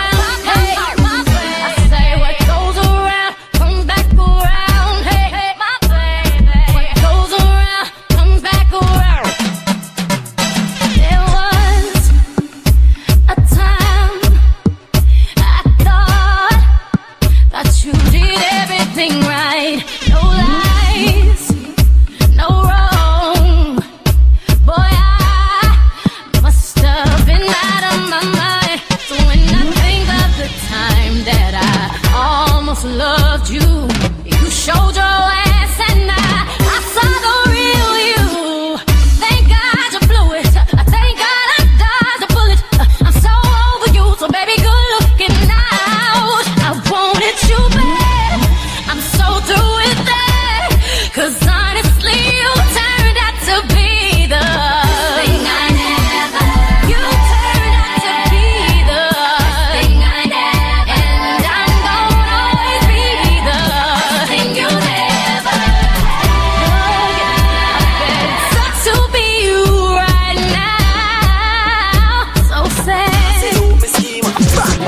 Right, no lies, no wrong. Boy, I must have been out of my mind. So when I think of the time that I almost loved you, you showed your ass and I, I saw the real you. Thank God you blew it. Thank God I dodged the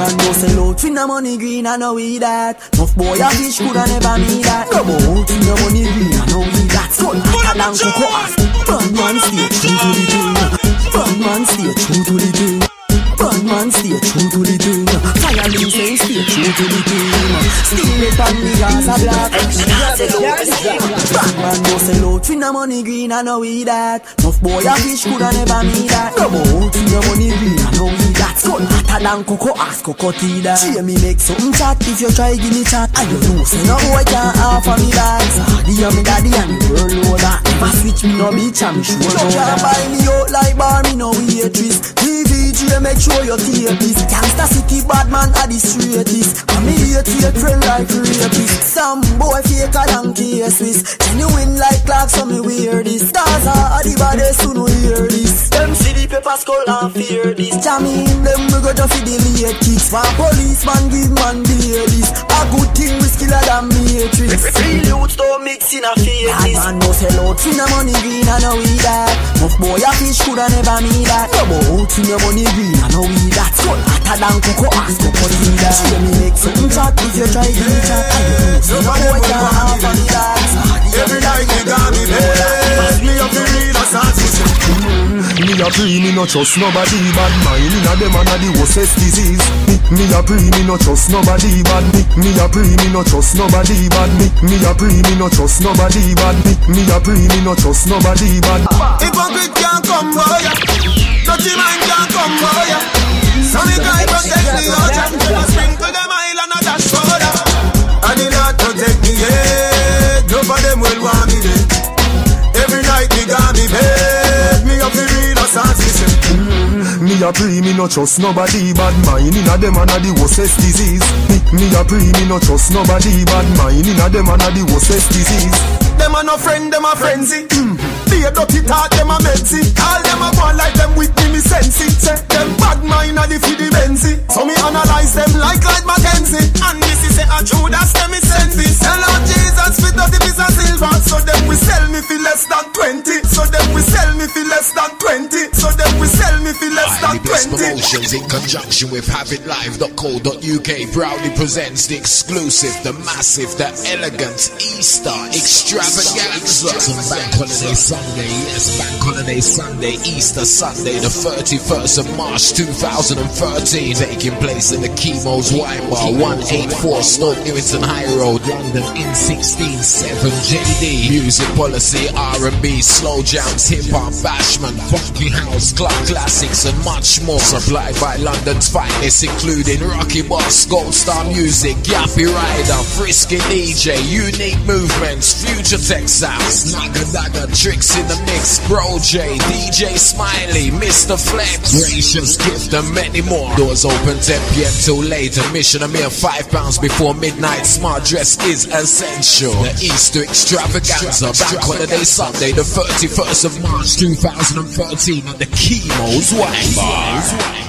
man go sell out for no money green, I know we that. Nuff boy a fish coulda never me that. Come out for no money green, I know we that. Son hotter than cocoa ass. Bad man stay true to the thing. Bad man stay true to the thing. Bad man stay true to the thing. Fire Link say stay true to the thing. Steal it on me Gaza black. Bad man go sell out for no money green, I know we that. Nuff boy a fish coulda never me that. Come out for no money green, I know we that. Son hotter than cocoa ass, cocoa tea that. See me make something chat if you try give me chat. And you know say no boy can't offer me that. Daddy and me daddy and the world know that. Never switch me no bitch and me sure know that. Buy me out like bar, me no waitress. T V G make sure you tape this. Gangsta city bad man are the straightest. And me hate your friend like rapist. Some boy faker than K-Swiss. Genuine like Clark so me wear this. Gaza are the baddest who no hear this. Them see the paper skull and fear this. Jamming them we go to feed the late kicks. One policeman give man beer this. A good thing we skiller than Matrix. Real youths don't mix in a face. Bad man no sell out for no money green, I know we that. Nuff boy a fish coulda never me that. Come out for no money green, I know we that. Son hotter than cocoa ass, cocoa tea that. See me make something chat if you try give me chat. No boy can't offer me that. Every night me got me bed. Me up the real assassin. Me a pre, me no trust nobody. Bad mind inna them and a the worstest disease. Me, me a pre, me no trust nobody. Bad me, me a pre, me no trust nobody. Bad me, me a pre, me no trust nobody. Bad me, me a pre, me no trust nobody. Bad. Hypocrite can't come boy. Dirty man can't come boy. So me guy protect me out. I sprinkle them oil and a dash powder. And the Lord protect me, yeah. None of them will want me dead. Every night me got me bed. Me up the real assassin. mm, Me a pre, me no trust nobody. Bad mind inna them and a the worstest disease. Me, me a pre, me no trust nobody. Bad mind inna them and a the worstest disease. Them a no friend, them a frenzy. mm. Be a dirty talk, them a messy. All them a go like them with me, me sense it. Say them bad mind a the fi the Benzi. So me analyze them like like Mackenzie. And this is a Judas, them me sense it. Sell out Jesus for thirty pieces of silver. So them we sell me for less than twenty. So them we sell me for less than twenty. So them we sell me for less than twenty. Promotions in conjunction with have it live dot co dot U K proudly presents the exclusive, the massive, the elegant Easter extravaganza. Bank holiday Sunday, yes, Bank holiday Sunday, Easter Sunday, the thirty-first of March two thousand thirteen, taking place in the Chemo's Wine Bar, one eighty-four Stoke Newington High Road, London, N sixteen seven J D. Music policy, R and B, slow jams, hip hop, bashment, funky house, club classics, and much more. Supplied by London's finest, including Rocky Boss, Gold Star Music, Yappy Rider, Frisky D J, Unique Movements, Future Tech Sounds, Naga Daga, Tricks in the Mix, Bro J, D J Smiley, Mister Flex, Gracious Gift, and many more. Doors open ten p m till late. Admission a mere five pounds before midnight. Smart dress is essential. The Easter extravaganza, Bank holiday Sunday, the thirty-first of March two thousand thirteen at the Chemo's Wine Bar.